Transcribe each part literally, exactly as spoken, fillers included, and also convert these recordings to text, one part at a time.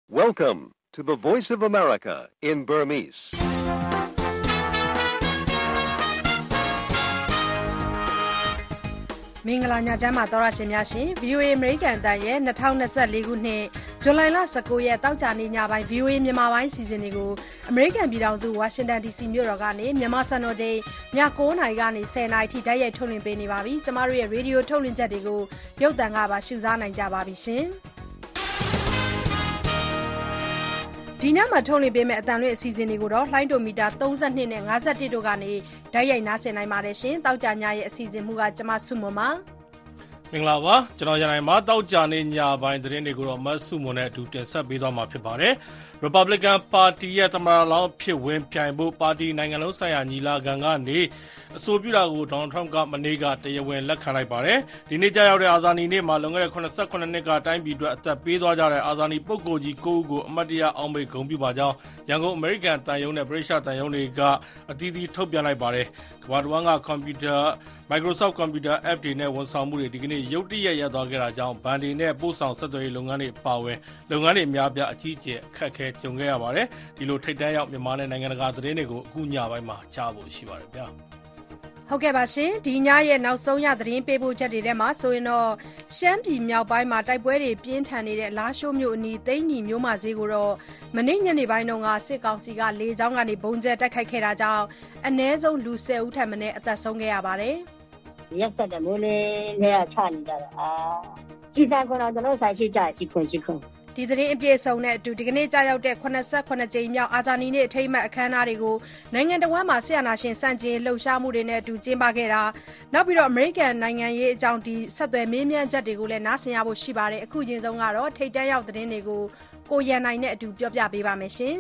Welcome to the Voice of America in Burmese. ။မင်္ဂလာညချမ်းပါသောရရှင်များရှင် ဗွီအိုအေ အမေရိကန်အသံရဲ့ ၂၀၂၄ ခုနှစ်ဇူလိုင်လ ၁၉ ရက်တောက်ကြနေ့ညပိုင်း ဗွီအိုအေ မြန်မာပိုင်းစီစဉ်တွေကိုအမေရိကန်ပြည်ထောင်စုဝါရှင်တန်ဒီစီမြို့တော်ကနေမြန်မာစံတော်ချိန်ည ၉ နာရီကနေ ၁၀ နာရီထိတိုက်ရိုက်ထုတ်လွှင့်ပေးနေပါပြီ။ကျမတို့ရဲ့ရေဒီယိုထုတ်လွှင့်ချက်တွေကိုရုပ်သံကပါရှုစားနိုင်ကြပါပြီရှင်။ဒီညမှာထုတ်လွှင့်ပေးမယ့်အတန်လွင့်အစီအစဉ်တွေကိုတော့လှိုင်းဒိုမီတာ၃၂နဲ့၅၁တို့ကနေတိုက်ရိုက်နားဆင်နိုင်ပါတယ်ရှင်။တောက်ကြညရဲ့အစီအစဉ်မူကကျမဆုမွန်ပါမင်္ဂလာပါကျွန်တော်ရန်နိုင်မှာတောက်ကြနေညပိုင်းသတင်းတွေကိုတော့မတ်ဆုမွန်နဲ့အတူတင်ဆက်ပေးသွားမှာဖြစ်ပါတယ်။ Republican Party ရဲ့သမ္မတလောင်းဖြစ်ဝင်ပြိုင်ဖို့ပါတီနိုင်ငံလုံးဆိုင်ရာညီလာခံကနေအဆိုပြုတာကိုဒေါ်နယ်ထရမ့်ကမနေ့ကတရားဝင်လက်ခံလိုက်ပါတယ်။ဒီနေ့ကြာရောက်တဲ့အာဇာနည်နေ့မှာလွန်ခဲ့တဲ့၇၈နှစ်ကတိုင်းပြည်အတွက်အသက်ပေးသွားကြတဲ့အာဇာနည်ပုဂ္ဂိုလ်ကြီး၉ဦးကိုအမတ်တရအောင်မေဂုဏ်ပြုပါကြောင်းရန်ကုန်အမေရိကန်တန်ယုံနဲ့ဗြိတိသျှတန်ယုံတွေကအသီးသီးထုတ်ပြန်လိုက်ပါတယ်။ကမ္ဘာတစ်ဝန်းကကွန်ပျူတာ Microsoft Computer App တွေနဲ့ဝန်ဆောင်မှုတွေဒီကနေ့ရုတ်တရက်ရပ်သွားခဲ့တာကြောင့်ဘဏ်တွေနဲ့ပို့ဆောင်ဆက်သွယ်ရေးလုပ်ငန်းတွေပါဝင်လုပ်ငန်းတွေအများပြားအကြီးအကျယ်အခက်အခဲကြုံခဲ့ရပါတယ်။ဒီလိုထိပ်တန်းရောက်မြန်မာနဲ့နိုင်ငံတကာသတင်းတွေကိုအခုညပိုင်းမှာကြားဖို့ရှိပါတယ်ဗျာ။ဟုတ်ကဲ့ပါရှင်ဒီညရဲ့နောက်ဆုံးရသတင်းပေးပို့ချက်တွေထဲမှာဆိုရင်တော့ရှမ်းပြည်မြောက်ပိုင်းမှာတိုက်ပွဲတွေပြင်းထန်နေတဲ့လားရှိုးမြို့အနီးသိန်းညီမြို့မဈေးကိုတော့မနေ့ညနေပိုင်းတုန်းကစစ်ကောင်စီကလေကြောင်းကနေဘုံကျဲတိုက်ခိုက်ခဲ့တာကြောင့်အနည်းဆုံးလူ၁၀ဦးထက်မနည်းအသက်ဆုံးခဲ့ရပါတယ်။ရက်ဆက်တဲ့မိုးလေးနဲ့ချနေကြတာအာကြည်စံခွန်တော်ကျွန်တော်ဆိုင်ရှိကြကြည်ခွန်ကြည်ခွန်ဒီသတင်းအပြည့်အစုံနဲ့အတူဒီကနေ့ကြာရောက်တဲ့၈၈ကြိမ်မြောက်အာဇာနည်နေ့အထိမ်းအမှတ်အခမ်းအနားတွေကိုနိုင်ငံတော်ဝန်မှာဆရာနာရှင်စံကျင်လှုပ်ရှားမှုတွေနဲ့အတူကျင်းပခဲ့တာနောက်ပြီးတော့အမေရိကန်နိုင်ငံရေးအကြောင်းဒီဆက်သွယ်မေးမြန်းချက်တွေကိုလည်းနားဆင်ရဖို့ရှိပါတယ်အခုချင်းဆုံးကတော့ထိပ်တန်းရောက်သတင်းတွေကိုကိုရန်နိုင်နဲ့အတူပြောပြပေးပါမယ်ရှင်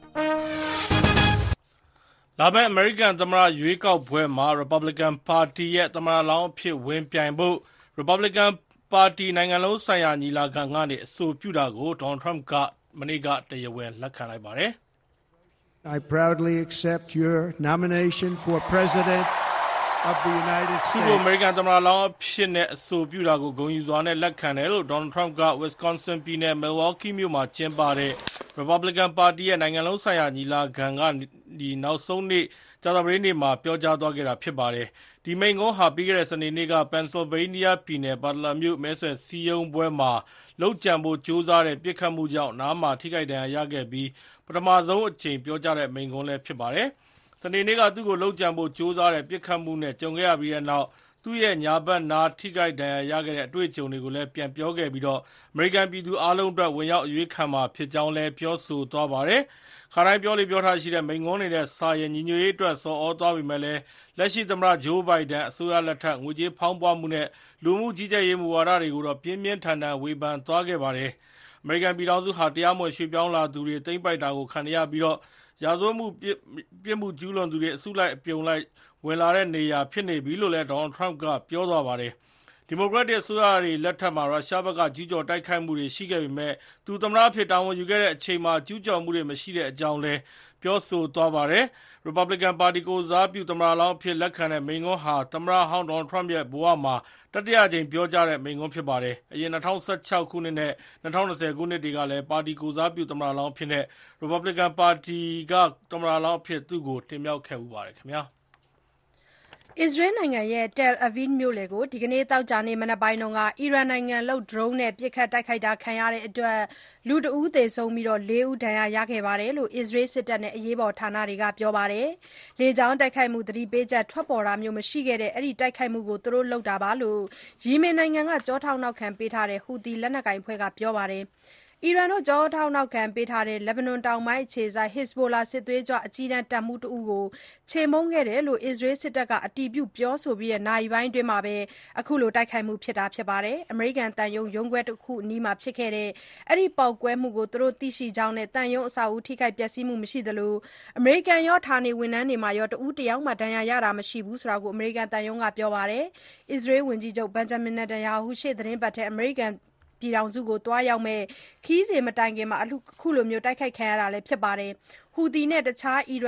လာမယ့်အမေရိကန်သမ္မတရွေးကောက်ပွဲမှာ Republican Party ရဲ့သမ္မတလောင်းအဖြစ်ဝင်ပြိုင်ဖို့ Republicanပါတီနိုင်ငံလုံးဆိုင်ရာညီလာခံကနေအဆိုပြုတာကိုဒေါ်နယ်ထရမ့်ကမနေ့ကတရားဝင်လက်ခံလိုက်ပါတယ်။ I proudly accept your nomination for President of the United States. သူ့ကိုအမေရိကန်သမ္မတလောင်းအဖြစ်နဲ့အဆိုပြုတာကိုဂုဏ်ယူစွာနဲ့လက်ခံတယ်လို့ဒေါ်နယ်ထရမ့်က Wisconsin ပြည်နယ် Milwaukee မြို့မှာကျင်းပတဲ့ Republican ပါတီရဲ့နိုင်ငံလုံးဆိုင်ရာညီလာခံကဒီနောက်ဆုံးနေ့ကြာသပတေးနေ့မှာပြောကြားသွားခဲ့တာဖြစ်ပါတယ်။ဒီမိန့်ခွန်းဟာပြီးခဲ့တဲ့စနေနေ့က Pennsylvania ပြည်နယ် Butler မြို့မဲဆွယ်စည်းရုံးပွဲမှာလုပ်ကြံဖို့ကြိုးစားတဲ့ပစ်ခတ်မှုကြောင့်နားမှာထိခိုက်ဒဏ်ရာရခဲ့ပြီးပထမဆုံးအကြိမ်ပြောကြားတဲ့မိန့်ခွန်းလည်းဖြစ်ပါတယ်။စနေနေ့ကသူ့ကိုလုပ်ကြံဖို့ကြိုးစားတဲ့ပစ်ခတ်မှုနဲ့ကြုံခဲ့ရပြီးတဲ့နောက်သူ့ရဲ့ညာဘက်နားထိခိုက်ဒဏ်ရာရခဲ့တဲ့အတွေ့အကြုံတွေကိုလည်းပြန်ပြောခဲ့ပြီးတော့အမေရိကန်ပြည်သူအားလုံးအတွက်ဝင်ရောက်အရွေးခံမှာဖြစ်ကြောင်းလည်းပြောဆိုသွားပါတယ်။ခါတိုင်းပြောလေပြောထားရှိတဲ့မိန့်ခွန်းတွေနဲ့စာရင်ညီညွတ်ရေးအတွက်စော်ဩသွားပြီမဲ့လည်းလက်ရှိသမ္မတဂျိုးဘိုင်ဒန်အစိုးရလက်ထက်ငွေကြေးဖောင်းပွားမှုနဲ့လူမှုကြီးကြပ်ရေးမူဝါဒတွေကိုတော့ပြင်းပြင်းထန်ထန်ဝေဖန်သွားခဲ့ပါတယ်။အမေရိကန်ပြည်ထောင်စုဟာတရားမဝင်ရွှေ့ပြောင်းလာသူတွေသိမ်းပိုက်တာကိုခံရပြီးတော့ရာဇဝတ်မှုပြစ်မှုကျူးလွန်သူတွေအစုလိုက်အပြုံလိုက်ဝင်လာတဲ့နေရာဖြစ်နေပြီလို့လည်းဒေါ်နယ်ထရမ့်ကပြောသွားပါတယ်။ဒီမိုကရက်တစ်အစိုးရတွေလက်ထက်မှာရုရှားဘက်ကကျူးကျော်တိုက်ခိုက်မှုတွေရှိခဲ့ပေမဲ့သူသမ္မတအဖြစ်တာဝန်ယူခဲ့တဲ့အချိန်မှာကျူးကျော်မှုတွေမရှိတဲ့အကြောင်းလည်းပြောဆိုသွားပါတယ်။ Republican ပါတီကိုစားပြုသမ္မတလောင်းအဖြစ်လက်ခံတဲ့မိန့်ခွန်းဟာသမ္မတဟောင်းဒေါ်နယ်ထရမ့်ရဲ့ဘဝမှာတတိယအကြိမ်ပြောကြားတဲ့မိန့်ခွန်းဖြစ်ပါတယ်။အရင်၂၀၁၆ခုနှစ်နဲ့၂၀၂၀ခုနှစ်တွေကလည်းပါတီကိုစားပြုသမ္မတလောင်းအဖြစ်နဲ့ Republican ပါတီကသမ္မတလောင်းအဖြစ်သူ့ကိုတင်မြှောက်ခဲ့ဦးပါတယ်ခင်ဗျာ။အစ္စရေးနိုင်ငံရဲ့ Tel Aviv မြို့လယ်ကိုဒီကနေ့သောကြာနေ့မနက်ပိုင်းကအီရန်နိုင်ငံလုပ်ဒရုန်းနဲ့ပစ်ခတ်တိုက်ခိုက်တာခံရတဲ့အတွက်လူတဦးသေဆုံးပြီးလေးဦးဒဏ်ရာရခဲ့တယ်လို့အစ္စရေးစစ်တပ်နဲ့အရေးပေါ်ဌာနတွေကပြောပါတယ်။လေကြောင်းတိုက်ခိုက်မှုသတိပေးချက်ထွက်ပေါ်တာမျိုးမရှိခဲ့တဲ့အဲဒီတိုက်ခိုက်မှုကိုသူတို့လုပ်တာပါလို့ယီမင်နိုင်ငံကကြောထောက်နောက်ခံပေးထားတဲ့ဟူသီလက်နက်ကိုင်အဖွဲ့ကပြောပါတယ်။အီရန်တို့ကြောထောက်နောက်ခံပေးထားတဲ့လက်ဘနွန်တောင်ပိုင်းအခြေစိုက် Hezbollah စစ်သွေးကြွအကြီးတန်းတပ်မှူးတဦးကိုချေမှုန်းခဲ့တယ်လို့အစ္စရေးစစ်တပ်ကအတည်ပြုပြောဆိုပြီးတဲ့နာရီပိုင်းအတွင်းမှာပဲအခုလိုတိုက်ခိုက်မှုဖြစ်တာဖြစ်ပါတယ်။အမေရိကန်တန်ယုံရုံးခွဲတစ်ခုအနီးမှာဖြစ်ခဲ့တဲ့အဲဒီပေါက်ကွဲမှုကိုသူတို့သိရှိကြောင်းနဲ့တန်ယုံအဆောက်အဦထိခိုက်ပျက်စီးမှုမရှိသလိုအမေရိကန်ရောဌာနေဝန်ထမ်းတွေမှာရောတဦးတယောက်မှဒဏ်ရာရတာမရှိဘူးဆိုတာကိုအမေရိကန်တန်ယုံကပြောပါတယ်။အစ္စရေးဝန်ကြီးချုပ် Benjamin Netanyahu ရှေ့သီတင်းပတ်ထဲအမေရိကန်ပြည်ထောင်စုကိုသွားရောက်မဲ့ခီးစဉ်မတိုင်ခင်မှာအခုလိုမျိုးတိုက်ခိုက်ခံရတာလည်းဖြစ်ပါတယ်။ဟူသီနဲ့တခြားအီရန်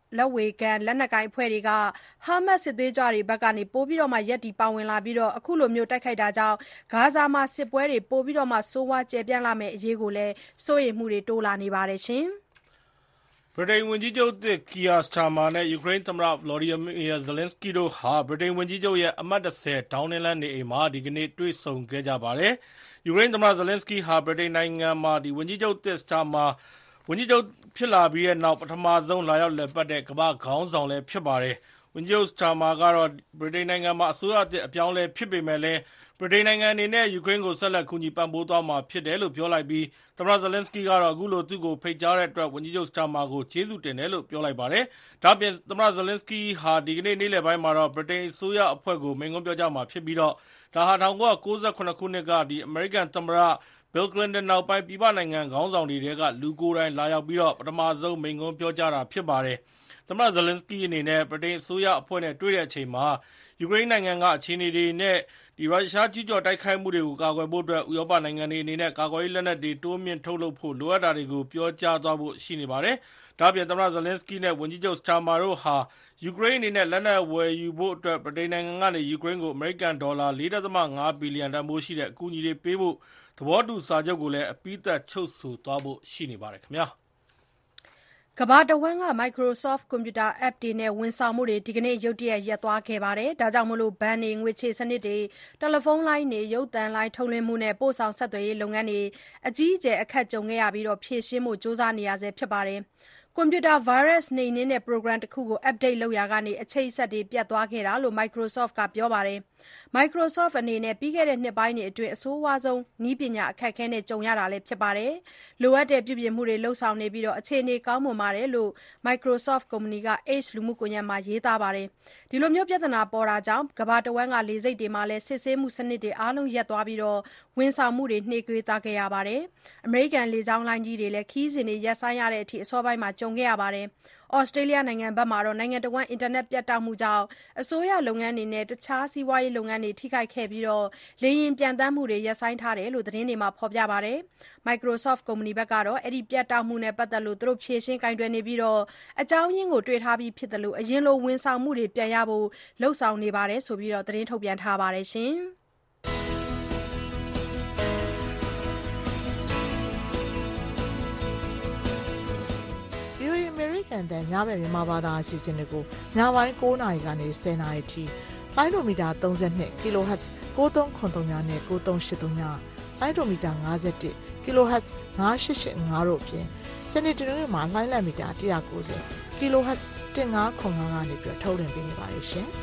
လက်ဝေခံလက်နက်ကိုင်အဖွဲ့တွေကဟာမတ်စ်စစ်သွေးကြွတွေဘက်ကနေပိုပြီးရပ်တည်ပါဝင်လာပြီးအခုလိုတိုက်ခိုက်တာကြောင့်ဂါဇာမှာစစ်ပွဲတွေပိုပြီးဆိုးဝါးကျယ်ပြန့်လာမယ့်အရေးကိုလည်းစိုးရိမ်မှုတွေတိုးလာနေပါတယ်။ဗြိတိန်ဝန်ကြီးချုပ်သစ် Keir Starmer နဲ့ ယူကရိန်းသမ္မတ Volodymyr Zelensky တို့ဟာ ဗြိတိန်ဝန်ကြီးချုပ်ရဲ့အမှတ် ၁၀ ဒေါင်းနင်းလမ်းနေအိမ်မှာဒီကနေ့တွေ့ဆုံခဲ့ကြပါတယ်။ ယူကရိန်းသမ္မတ Zelensky ဟာ ဗြိတိန်နိုင်ငံမှာဝန်ကြီးချုပ်သစ် Starmer ဝန်ကြီးချုပ်ဖြစ်လာပြီးနောက်ပထမဆုံးလာရောက်လည်ပတ်တဲ့ကမ္ဘာ့ခေါင်းဆောင်လည်းဖြစ်ပါတယ်။ ဝန်ကြီးချုပ် Starmer ကတော့ဗြိတိန်နိုင်ငံမှာအစိုးရသစ်အပြောင်းအလဲဖြစ်ပေမယ့်လည်းဗြိတိန်နိုင်ငံအနေနဲ့ယူကရိန်းကိုဆက်လက်ကူညီပံ့ပိုးသွားမှာဖြစ်တယ်လို့ပြောလိုက်ပြီးသမ္မတ Zelensky ကတော့အခုလိုသူ့ကိုဖိတ်ကြားတဲ့အတွက်ဝန်ကြီးချုပ် Starmer ကိုကျေးဇူးတင်တယ်လို့ပြောလိုက်ပါတယ်။ ဒါ့အပြင်သမ္မတ Zelensky ဟာဒီကနေ့နေ့လည်ပိုင်းမှာဗြိတိန်အစိုးရအဖွဲ့ကိုမိန့်ခွန်းပြောကြားမှာဖြစ်ပြီးဒါဟာ ၁၉၉၇ ခုနှစ်က အမေရိကန်သမ္မတ Bill Clinton နောက်ပိုင်းပြည်ပနိုင်ငံခေါင်းဆောင်တွေထဲကလူကိုယ်တိုင်လာရောက်ပြီးပထမဆုံးမိန့်ခွန်းပြောကြားတာဖြစ်ပါတယ်။ သမ္မတ Zelensky အနေနဲ့ဗြိတိန်အစိုးရအဖွဲ့နဲ့တွေ့တဲ့အချိန်မှာယူကရိန်းနိုင်ငံကအခြေအနေတွေနဲ့ရုရှားကျူးကျော်တိုက်ခိုက်မှုတွေကိုကာကွယ်ဖို့အတွက်ဥရောပနိုင်ငံတွေအနေနဲ့ကာကွယ်ရေးလက်နက်တွေတိုးမြှင့်ထုတ်လုပ်ဖို့လိုအပ်တာတွေကိုပြောကြားသွားဖို့ရှိနေပါတယ်။ ဒါ့အပြင်သမ္မတ Zelensky နဲ့ဝန်ကြီးချုပ် Starmer တို့ဟာယူကရိန်းအနေနဲ့လက်နက်ဝယ်ယူဖို့အတွက်ဗြိတိန်နိုင်ငံကနေယူကရိန်းကိုအမေရိကန်ဒေါ်လာ ၄.၅ ဘီလီယံတန်ဖိုးရှိတဲ့အကူအညီတွေပေးဖို့သဘောတူစာချုပ်ကိုလည်းအပြီးသတ်ချုပ်ဆိုသွားဖို့ရှိနေပါတယ်။ကမ္ဘာတဝန်းက Microsoft ကွန်ပျူတာ App တွေနဲ့ဝန်ဆောင်မှုတွေဒီကနေ့ရုတ်တရက်ရပ်သွားခဲ့ပါတယ်။ ဒါကြောင့်ဘဏ်တွေငွေချေစနစ်တွေတယ်လီဖုန်းလိုင်းတွေရုပ်သံလိုင်းထုတ်လွှင့်မှုနဲ့ပို့ဆောင်ဆက်သွယ်ရေးလုပ်ငန်းတွေအကြီးအကျယ်အခက်ကြုံခဲ့ရပြီးဖြေရှင်းဖို့ကြိုးစားနေရဆဲဖြစ်ပါတယ်။ ကွန်ပျူတာဗိုင်းရပ်စ်နှိမ်နင်းတဲ့ ပရိုဂရမ်တခုကို Update လုပ်ရာကနေအချိတ်အဆက်တွေပြတ်သွားခဲ့တာလို့ Microsoft ကပြောပါတယ်။ Microsoft အနေနဲ့ပြီးခဲ့တဲ့နှစ်ပိုင်းတွေအတွင်းအဆိုးဝါးဆုံးနည်းပညာအခက်အခဲနဲ့ကြုံရတာဖြစ်ပါတယ်။ လိုအပ်တဲ့ပြုပြင်မှုတွေလုပ်ဆောင်နေပြီးအခြေအနေကောင်းမွန်ပါတယ်လို့ Microsoft ကုမ္ပဏီက X လူမှုကွန်ယက်မှာရေးသားပါတယ်။ ဒီလိုပြဿနာပေါ်တာကြောင့်ကမ္ဘာတဝန်းကလေဆိပ်တွေမှာလည်းစစ်ဆေးမှုစနစ်တွေအားလုံးရပ်သွားပြီးဝန်ဆောင်မှုတွေနှေးကွေးသွားခဲ့ရပါတယ်။ အမေရိကန်လေကြောင်းလိုင်းကြီးတွေလည်းခရီးစဉ်တွေရပ်ဆိုင်းရတဲ့အထိအစောပိုင်းမှာကြုံခဲ့ရပါတယ်။ သြစတြေးလျနိုင်ငံမှာတော့နိုင်ငံတဝန်းအင်တာနက်ပြတ်တောက်မှုကြောင့်အစိုးရလုပ်ငန်းတွေနဲ့တခြားစီးပွားရေးလုပ်ငန်းတွေထိခိုက်ခဲ့ပြီးလေယာဉ်ပျံသန်းမှုတွေရပ်ဆိုင်းထားတယ်လို့သတင်းတွေမှာဖော်ပြပါတယ်။ Microsoft ကုမ္ပဏီကတော့အဲဒီပြတ်တောက်မှုနဲ့ပတ်သက်လို့ဖြေရှင်းကိုင်တွယ်နေပြီးအကြောင်းရင်းကိုတွေ့ထားပြီးဖြစ်သလိုအရင်လိုဝန်ဆောင်မှုတွေပြန်ရဖို့လုပ်ဆောင်နေတယ်လို့သတင်းထုတ်ပြန်ထားပါတယ်။ VOA အမေရိကန်တန်ညဘက်မြန်မာဘာသာအစီအစဉ်တွေကိုညပိုင်း၉နာရီကနေ၁၀နာရီထိလိုင်းဒိုမီတာ၃၂ kHz ၉၃၇၃နဲ့၉၃၈၃ လိုင်းဒိုမီတာ၅၁ kHz ၅၈၈၅တို့အပြင်စနေတနင်္ဂနွေမှာလိုင်းလံမီတာ၁၉၀ kHz ၁၅၇၅ကနေပြီးထုတ်လွှင့်ပေးနေပါတယ်ရှင်။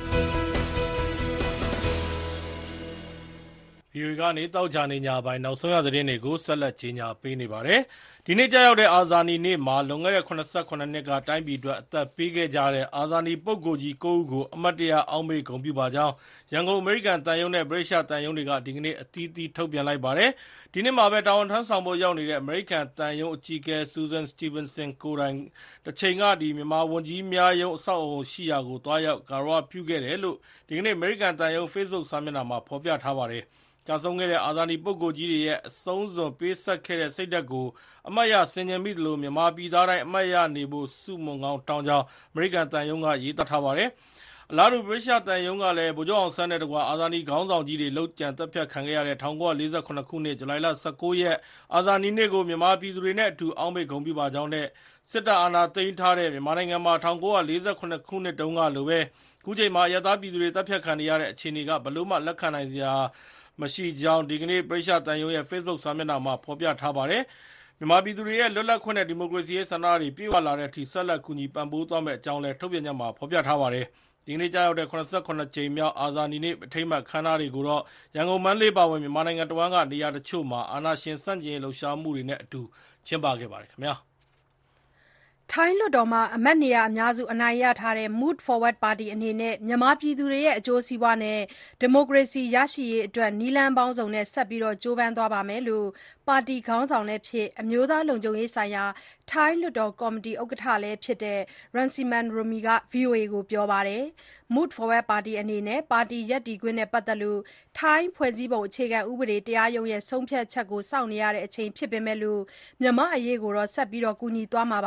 VOA ကနေသောကြာနေ့ညပိုင်းနောက်ဆုံးရသတင်းတွေကိုဆက်လက်ကြီးညာပေးနေပါတယ်။ ဒီနေ့ကျရောက်တဲ့အာဇာနည်နေ့မှာလွန်ခဲ့တဲ့၇၇နှစ်ကတိုင်းပြည်အတွက်အသက်ပေးခဲ့ကြတဲ့အာဇာနည်ပုဂ္ဂိုလ်ကြီး၉ဦးကိုအမှတ်တရအောက်မေ့ဂုဏ်ပြုပါကြောင်းရန်ကုန်အမေရိကန်သံရုံးနဲ့ဗြိတိသျှသံရုံးတွေကဒီကနေ့အသီးသီးထုတ်ပြန်လိုက်ပါတယ်။ ဒီနှစ်မှာပဲတာဝန်ထမ်းဆောင်ဖို့ရောက်နေတဲ့အမေရိကန်သံရုံးအကြီးအကဲ Susan Steveenson ကိုယ်တိုင်တချိန်ကမြန်မာဝန်ကြီးများရုံးအဆောက်အအုံရှိရာကိုသွားရောက်ဂါရဝပြုခဲ့တယ်လို့ဒီကနေ့အမေရိကန်သံရုံး Facebook စာမျက်နှာမှာဖော်ပြထားပါတယ်။ ကျဆုံးခဲ့တဲ့အာဇာနည်ပုဂ္ဂိုလ်ကြီးတွေရဲ့အဆုံးစွန်ပေးဆပ်ခဲ့တဲ့စိတ်ဓါတ်ကိုအမှတ်ရဆင်ခြင်မိသလိုမြန်မာပြည်သားတိုင်းအမှတ်ရနေဖို့ဆုမွန်ကောင်းတောင်းကြောင်းအမေရိကန်သံရုံးကရေးသားထားပါတယ်။ အလားတူဗြိတိသျှသံရုံးကလည်းဗိုလ်ချုပ်အောင်ဆန်းနဲ့တကွအာဇာနည်ခေါင်းဆောင်ကြီးတွေလုပ်ကြံသတ်ဖြတ်ခံခဲ့ရတဲ့၁၉၄၇ ခုနှစ် ဇူလိုင်လ ၁၉ ရက်အာဇာနည်နေ့ကိုမြန်မာပြည်သူတွေနဲ့အတူအောက်မေ့ဂုဏ်ပြုပါကြောင်းနဲ့စစ်တပ်အာဏာသိမ်းထားတဲ့မြန်မာနိုင်ငံမှာ၁၉၄၇ ခုနှစ်တုန်းကလိုပဲခုချိန်မှာအရပ်သားပြည်သူတွေသတ်ဖြတ်ခံနေရတဲ့အခြေအနေကဘယ်လိုမှလက်ခံနိုင်စရာမရှိကြောင်းဒီကနေ့ဗြိတိသျှသံရုံးရဲ့ Facebook စာမျက်နှာမှာဖော်ပြထားပါတယ်။ မြန်မာပြည်သူတွေရဲ့လွတ်လပ်ခွင့်နဲ့ဒီမိုကရေစီရေးဆန္ဒတွေပြည့်ဝလာတဲ့အထိဆက်လက်ကူညီပံ့ပိုးသွားမယ့်အကြောင်းလည်းထုတ်ပြန်ချက်မှာဖော်ပြထားပါတယ်။ ဒီကနေ့ကျရောက်တဲ့၇၇ကြိမ်မြောက်အာဇာနည်နေ့အထိမ်းအမှတ်အခမ်းအနားတွေကိုတော့ရန်ကုန်မန္တလေးပါဝင်မြန်မာနိုင်ငံတဝန်းကနေရာတချို့မှာအာဏာရှင်ဆန့်ကျင်ရေးလှုပ်ရှားမှုတွေနဲ့အတူကျင်းပခဲ့ပါတယ်ခင်ဗျာ။ထိုင်းလွှတ်တော်မှာအမတ်နေရာအများစုအနိုင်ရထားတဲ့ Move Forward ပါတီအနေနဲ့မြန်မာပြည်သူတွေရဲ့အကျိုးစီးပွားနဲ့ဒီမိုကရေစီရရှိရေးအတွက်နည်းလမ်းပေါင်းစုံနဲ့ဆက်ပြီးကြိုးပမ်းသွားပါမယ်လို့ပါတီခေါင်းဆောင်လည်းဖြစ်အမျိုးသားလုံခြုံရေးဆိုင်ရာထိုင်းလွှတ်တော်ကော်မတီဥက္ကဋ္ဌလည်းဖြစ်တဲ့ Rangsiman Rome က VOA ကိုပြောပါတယ်။ Move Forward ပါတီအနေနဲ့ပါတီရပ်တည်ခွင့်နဲ့ပတ်သက်လို့ထိုင်းဖွဲ့စည်းပုံအခြေခံဥပဒေတရားရုံးရဲ့ဆုံးဖြတ်ချက်ကိုစောင့်နေရတဲ့အချိန်ဖြစ်ပေမဲ့မြန်မာ့အရေးကိုတော့ဆက်ပြီးကူညီသွားမှာပါလို့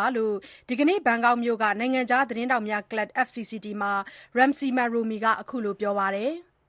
ဒီကနေ့ဘန်ကောက်မြို့ကနိုင်ငံခြားသတင်းထောက်များကလပ် F C C T မှာ Ramsima Rumi ကအခုလိုပြောပါတယ်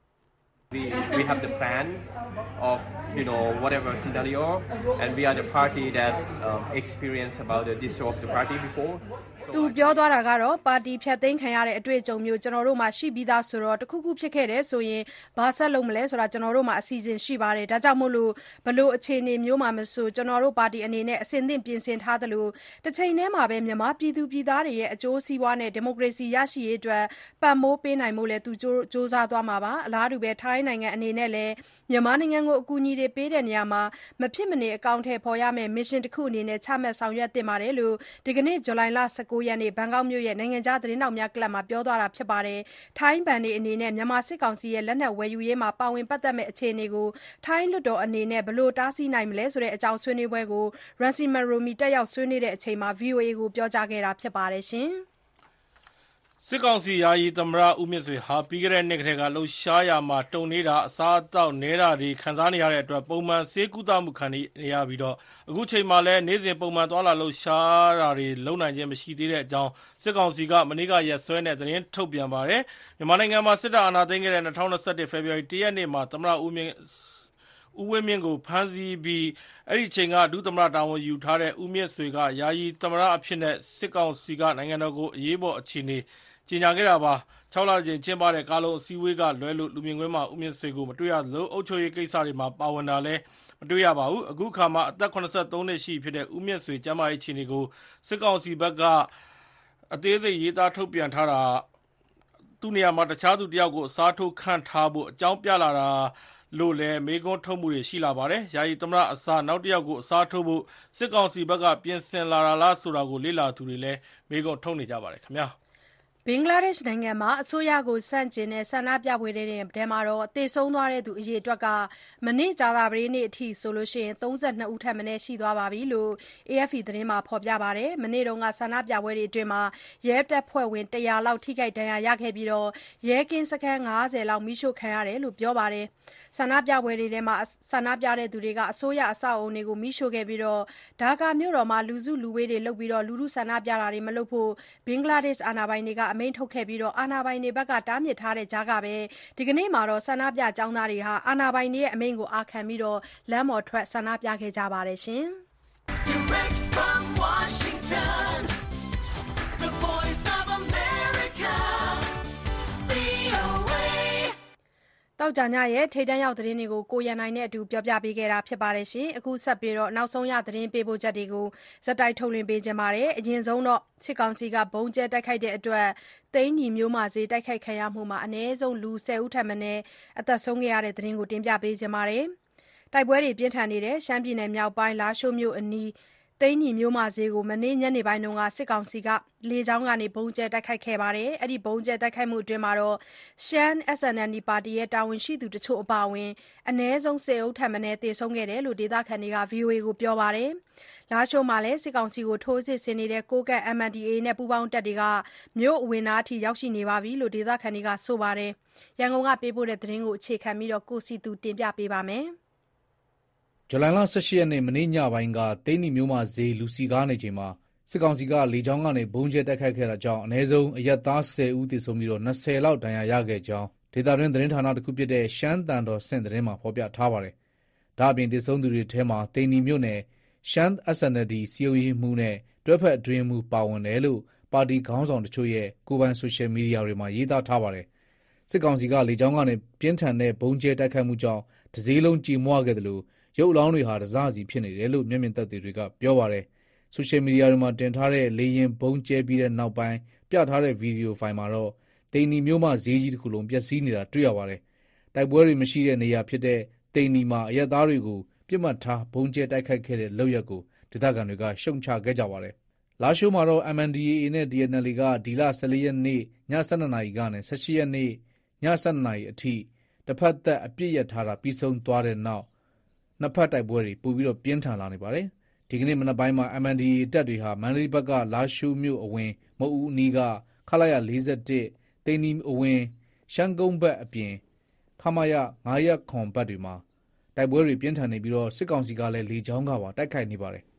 We have the plan of you know whatever scenario and we are the party that um, experienced about the dissolve the party before သူပြောသွားတာကတော့ပါတီဖြတ်သိမ်းခံရတဲ့အတွေ့အကြုံမျိုးကျွန်တော်တို့မှာရှိပြီးသားဆိုတော့တခုခုဖြစ်ခဲ့တယ်ဆိုရင်ဘာဆက်လုပ်မလဲဆိုတာကျွန်တော်တို့မှာအစီအစဉ်ရှိပါတယ်ဒါကြောင့်မို့လို့ဘလို့အခြေအနေမျိုးမှာမဆိုကျွန်တော်တို့ပါတီအနေနဲ့အစဉ်သင့်ပြင်ဆင်ထားသလိုတစ်ချိန်တည်းမှာပဲမြန်မာပြည်သူပြည်သားတွေရဲ့အကျိုးစီးပွားနဲ့ဒီမိုကရေစီရရှိရေးအတွက်ပံ့ပိုးပေးနိုင်မှုလဲသူစ조사သွားမှာပါအလားတူပဲထိုင်းနိုင်ငံအနေနဲ့လည်းမြန်မာနိုင်ငံကိုအကူအညီတွေပေးတဲ့နေရာမှာမဖြစ်မနေအကောင့်ထဲပေါ်ရမယ့်မစ်ရှင်တစ်ခုအနေနဲ့ချမှတ်ဆောင်ရွက်သင့်ပါတယ်လို့ဒီကနေ့ဇူလိုင်လ၁၉ရက်နေ့ဘန်ကောက်မြို့ရဲ့နိုင်ငံခြားသတင်းတောက်များကလပ်မှာပြောသွားတာဖြစ်ပါတယ်။ထိုင်းဘဏ်တွေအနေနဲ့မြန်မာစစ်ကောင်စီရဲ့လက်နက်ဝယ်ယူရေးမှာပါဝင်ပတ်သက်မဲ့အခြေအနေကိုထိုင်းလွှတ်တော်အနေနဲ့ဘယ်လိုတားဆီးနိုင်မလဲဆိုတဲ့အကြောင်းဆွေးနွေးပွဲကို Ramsima Rumi တက်ရောက်ဆွေးနွေးတဲ့အချိန်မှာ V O A ကိုပြောကြားခဲ့တာဖြစ်ပါတယ်ရှင်။စစ်ကောင်စီယာယီသမ္မတဦးမြင့်ဆွေဟာပြီးခဲ့တဲ့နှစ်ကတည်းကလှုပ်ရှားရာမှာတုံနေတာအစားအသောက်နဲတာတွေခံစားနေရတဲ့အတွက်ပုံမှန်ဆေးကုသမှုခံနေရပြီးတော့အခုချိန်မှာလည်းနေ့စဉ်ပုံမှန်သွားလာလှုပ်ရှားတာတွေလုံနိုင်ခြင်းမရှိသေးတဲ့အကြောင်းစစ်ကောင်စီကမနေ့ကရက်စွဲနဲ့သတင်းထုတ်ပြန်ပါတယ်မြန်မာနိုင်ငံမှာစစ်တပ်အာဏာသိမ်းခဲ့တဲ့၂၀၂၁ဖေဖော်ဝါရီ၁ရက်နေ့မှာသမ္မတဦးမြင့်ဦးဝင်းမြင့်ကိုဖမ်းဆီးပြီးအဲ့ဒီချိန်ကဒုသမ္မတတာဝန်ယူထားတဲ့ဦးမြင့်ဆွေကယာယီသမ္မတအဖြစ်နဲ့စစ်ကောင်စီကနိုင်ငံတော်ကိုအရေးပေါ်အခြေအနေကြေညာခဲ့တာပါ၆လကျင်းကျင်းပတဲ့ကာလုံအစည်းအဝေးကလွဲလို့လူမြင်ကွင်းမှာဦးမြင့်ဆွေကိုမတွေ့ရသလိုအုပ်ချုပ်ရေးကိစ္စတွေမှာပါဝင်တာလည်းမတွေ့ရပါဘူးအခုခါမှာအသက်၇၃နှစ်ရှိဖြစ်တဲ့ဦးမြင့်ဆွေကျန်းမာရေးအခြေအနေကိုစစ်ကောင်စီဘက်ကအသေးစိတ်ရေးသားထုတ်ပြန်ထားတာသူ့နေရာမှာတခြားသူတယောက်ကိုအစားထိုးခန့်ထားဖို့အကြောင်းပြလာတာလို့လည်းမေးခွန်းထုတ်မှုတွေရှိလာပါတယ်။ယာယီသမ္မတအစားနောက်တစ်ယောက်ကိုအစားထိုးဖို့စစ်ကောင်စီဘက်ကပြင်ဆင်လာတာလားဆိုတာကိုလေ့လာသူတွေလည်းမေးခွန်းထုတ်နေကြပါတယ်ခင်ဗျာ။ဘင်္ဂလားဒေ့ရှ်နိုင်ငံမှာအစိုးရကိုဆန့်ကျင်တဲ့ဆန္ဒပြပွဲတွေထဲမှာသေဆုံးသွားတဲ့သူအရေအတွက်ကမနေ့ကြာသပတေးနေ့အထိဆိုရင်၃၂ဦးထက်မနည်းရှိသွားပြီလို့ A F P သတင်းမှာဖော်ပြပါတယ်။မနေ့ကဆန္ဒပြပွဲတွေအတွင်းရဲတပ်ဖွဲ့ဝင်တရာလောက်ထိခိုက်ဒဏ်ရာရခဲ့ပြီးရဲကင်းစခန်း၅၀လောက်မီးရှို့ခံရတယ်လို့ပြောပါတယ်။ဆန္ဒပြပွဲတွေထဲမှာဆန္ဒပြသူတွေကအစိုးရအဆောက်အအုံတွေကိုမီးရှို့ခဲ့ပြီးဒါကာမြို့တော်မှာလူစုလူဝေးတွေလုပ်ပြီးလူထုဆန္ဒပြတာတွေမလုပ်ဖို့ဘင်္ဂလားဒေ့ရှ်အာဏာပိုင်တွေကအမိန့်ထုတ်ခဲ့ပြီးအာဏာပိုင်တွေဘက်ကတားမြစ်ထားတဲ့ကြားကပဲဒီကနေ့မှာဆန္ဒပြကျောင်းသားတွေဟာအာဏာပိုင်တွေရဲ့အမိန့်ကိုအာခံပြီးလမ်းပေါ်ထွက်ဆန္ဒပြခဲ့ကြပါတယ်ရှင်။ Direct from Washington, the voice of America, V O A တောက်ကြညရဲ့ထိတ်တန့်ရောက်သတင်းတွေကိုကိုရန်နိုင်နဲ့အတူပြောပြပေးခဲ့တာဖြစ်ပါတယ်ရှင်။အခုဆက်ပြီးတော့နောက်ဆုံးရသတင်းပေးပို့ချက်တွေကိုဇက်တိုက်ထုတ်လွှင့်ပေးခြင်းပါတယ်။အရင်ဆုံးတော့စစ်ကောင်စီကဘုံကျဲတိုက်ခိုက်တဲ့အတွက်သိန်းညီမျိုးမာစေးတိုက်ခိုက်ခံရမှုမှာအနည်းဆုံးလူ၁၀ဦးထက်မနည်းအသက်ဆုံးခဲ့ရတဲ့သတင်းကိုတင်ပြပေးခြင်းပါတယ်။တိုက်ပွဲတွေပြင်းထန်နေတဲ့ရှမ်းပြည်နယ်မြောက်ပိုင်းလားရှိုးမြို့အနီးသိန်းညီမျိုးမာစေးကိုမနေ့ညနေပိုင်းကစစ်ကောင်စီကလေကြောင်းကနေဘုံကျဲတိုက်ခိုက်ခဲ့ပါတယ်။အဲ့ဒီဘုံကျဲတိုက်ခိုက်မှုအတွင်းမှာတော့ရှမ်း S N L D ပါတီရဲ့တာဝန်ရှိသူတချို့အပါအဝင်အနည်းဆုံး၁၀ဦးထက်မနည်းသေဆုံးခဲ့တယ်လို့ဒေသခံတွေက V O A ကိုပြောပါတယ်။လားရှိုးမှာလည်းစစ်ကောင်စီကိုထိုးစစ်ဆင်နေတဲ့ကိုကန့် M N D A နဲ့ပူးပေါင်းတပ်တွေကမြို့အဝင်နားအထိရောက်ရှိနေပြီလို့ဒေသခံတွေကဆိုပါတယ်။ရန်ကုန်ကပေးပို့တဲ့သတင်းကိုအခြေခံပြီးကိုစီသူတင်ပြပေးပါမယ်။ဇူလိုင်လ၁၈ရက်နေ့မနေ့ညပိုင်းကသိန်းနီမျိုးမဈေးလူစီကားနေချိန်မှာစစ်ကောင်စီကလေကြောင်းကနေဘုံကျဲတိုက်ခိုက်ခဲ့တာကြောင့်အနည်းဆုံးအရပ်သား၁၀ဦးသေဆုံးပြီးတော့၂၀လောက်ဒဏ်ရာရခဲ့ကြောင်းဒေသတွင်းသတင်းဌာနတစ်ခုဖြစ်တဲ့ရှမ်းတန်တော်ဆင့်သတင်းမှာဖော်ပြထားပါတယ်။ဒါ့အပြင်သေဆုံးသူတွေထဲမှာသိန်းနီမြို့နယ်ရှမ်း S N L D စီယုံရေးမှုနဲ့တွဲဖက်အတွင်းမှုပါဝင်တယ်လို့ပါတီခေါင်းဆောင်တချို့ရဲ့ကိုယ်ပိုင်ဆိုရှယ်မီဒီယာတွေမှာရေးသားထားပါတယ်။စစ်ကောင်စီကလေကြောင်းကနေပြင်းထန်တဲ့ဘုံကျဲတိုက်ခိုက်မှုကြောင့်တစည်းလုံးကြေမွခဲ့တယ်လို့ရုပ်အလောင်းတွေဟာတစစီဖြစ်နေတယ်လို့မျက်မြင်သက်သေတွေကပြောပါတယ်။ဆိုရှယ်မီဒီယာတွေမှာတင်ထားတဲ့လေရင်ဘုံကျဲပြီးတဲ့နောက်ပိုင်းပြထားတဲ့ဗီဒီယိုဖိုင်မှာတော့တိန်နီမျိုးမှဈေးကြီးတစ်ခုလုံးပျက်စီးနေတာတွေ့ရပါတယ်။တိုက်ပွဲတွေမရှိတဲ့နေရာဖြစ်တဲ့တိန်နီမှာအရက်သားတွေကိုပြစ်မှတ်ထားဘုံကျဲတိုက်ခိုက်ခဲ့တဲ့လုပ်ရက်ကိုဒေသခံတွေကရှုံချခဲ့ကြပါတယ်။လာရှိုးမှာတော့ M N D A A နဲ့ D N L A ကဒီလ၁၄ရက်နေ့ည၁၂နာရီကနေ၁၈ရက်နေ့ည၁၂နာရီအထိတစ်ဖက်သက်အပြစ်ရထားတာပြီးဆုံးသွားတဲ့နောက်နှစ်ဖက်တိုက်ပွဲတွေပိုပြီးတော့ပြင်းထန်လာနေပါတယ်။ဒီကနေ့မနက်ပိုင်းမှာ M N D A တပ်တွေဟာမန္တလေးဘက်ကလာရှိုးမြို့အဝင်မအူအနီးကခလာရ၄၁တိန်နီအဝင်ရှမ်းကုန်းဘက်အပြင်ခမရ၅ရက်ခွန်ဘက်တွေမှာတိုက်ပွဲတွေပြင်းထန်နေပြီးတော့စစ်ကောင်စီကလည်းလေကြောင်းကပါတိုက်ခိုက်နေပါတယ်။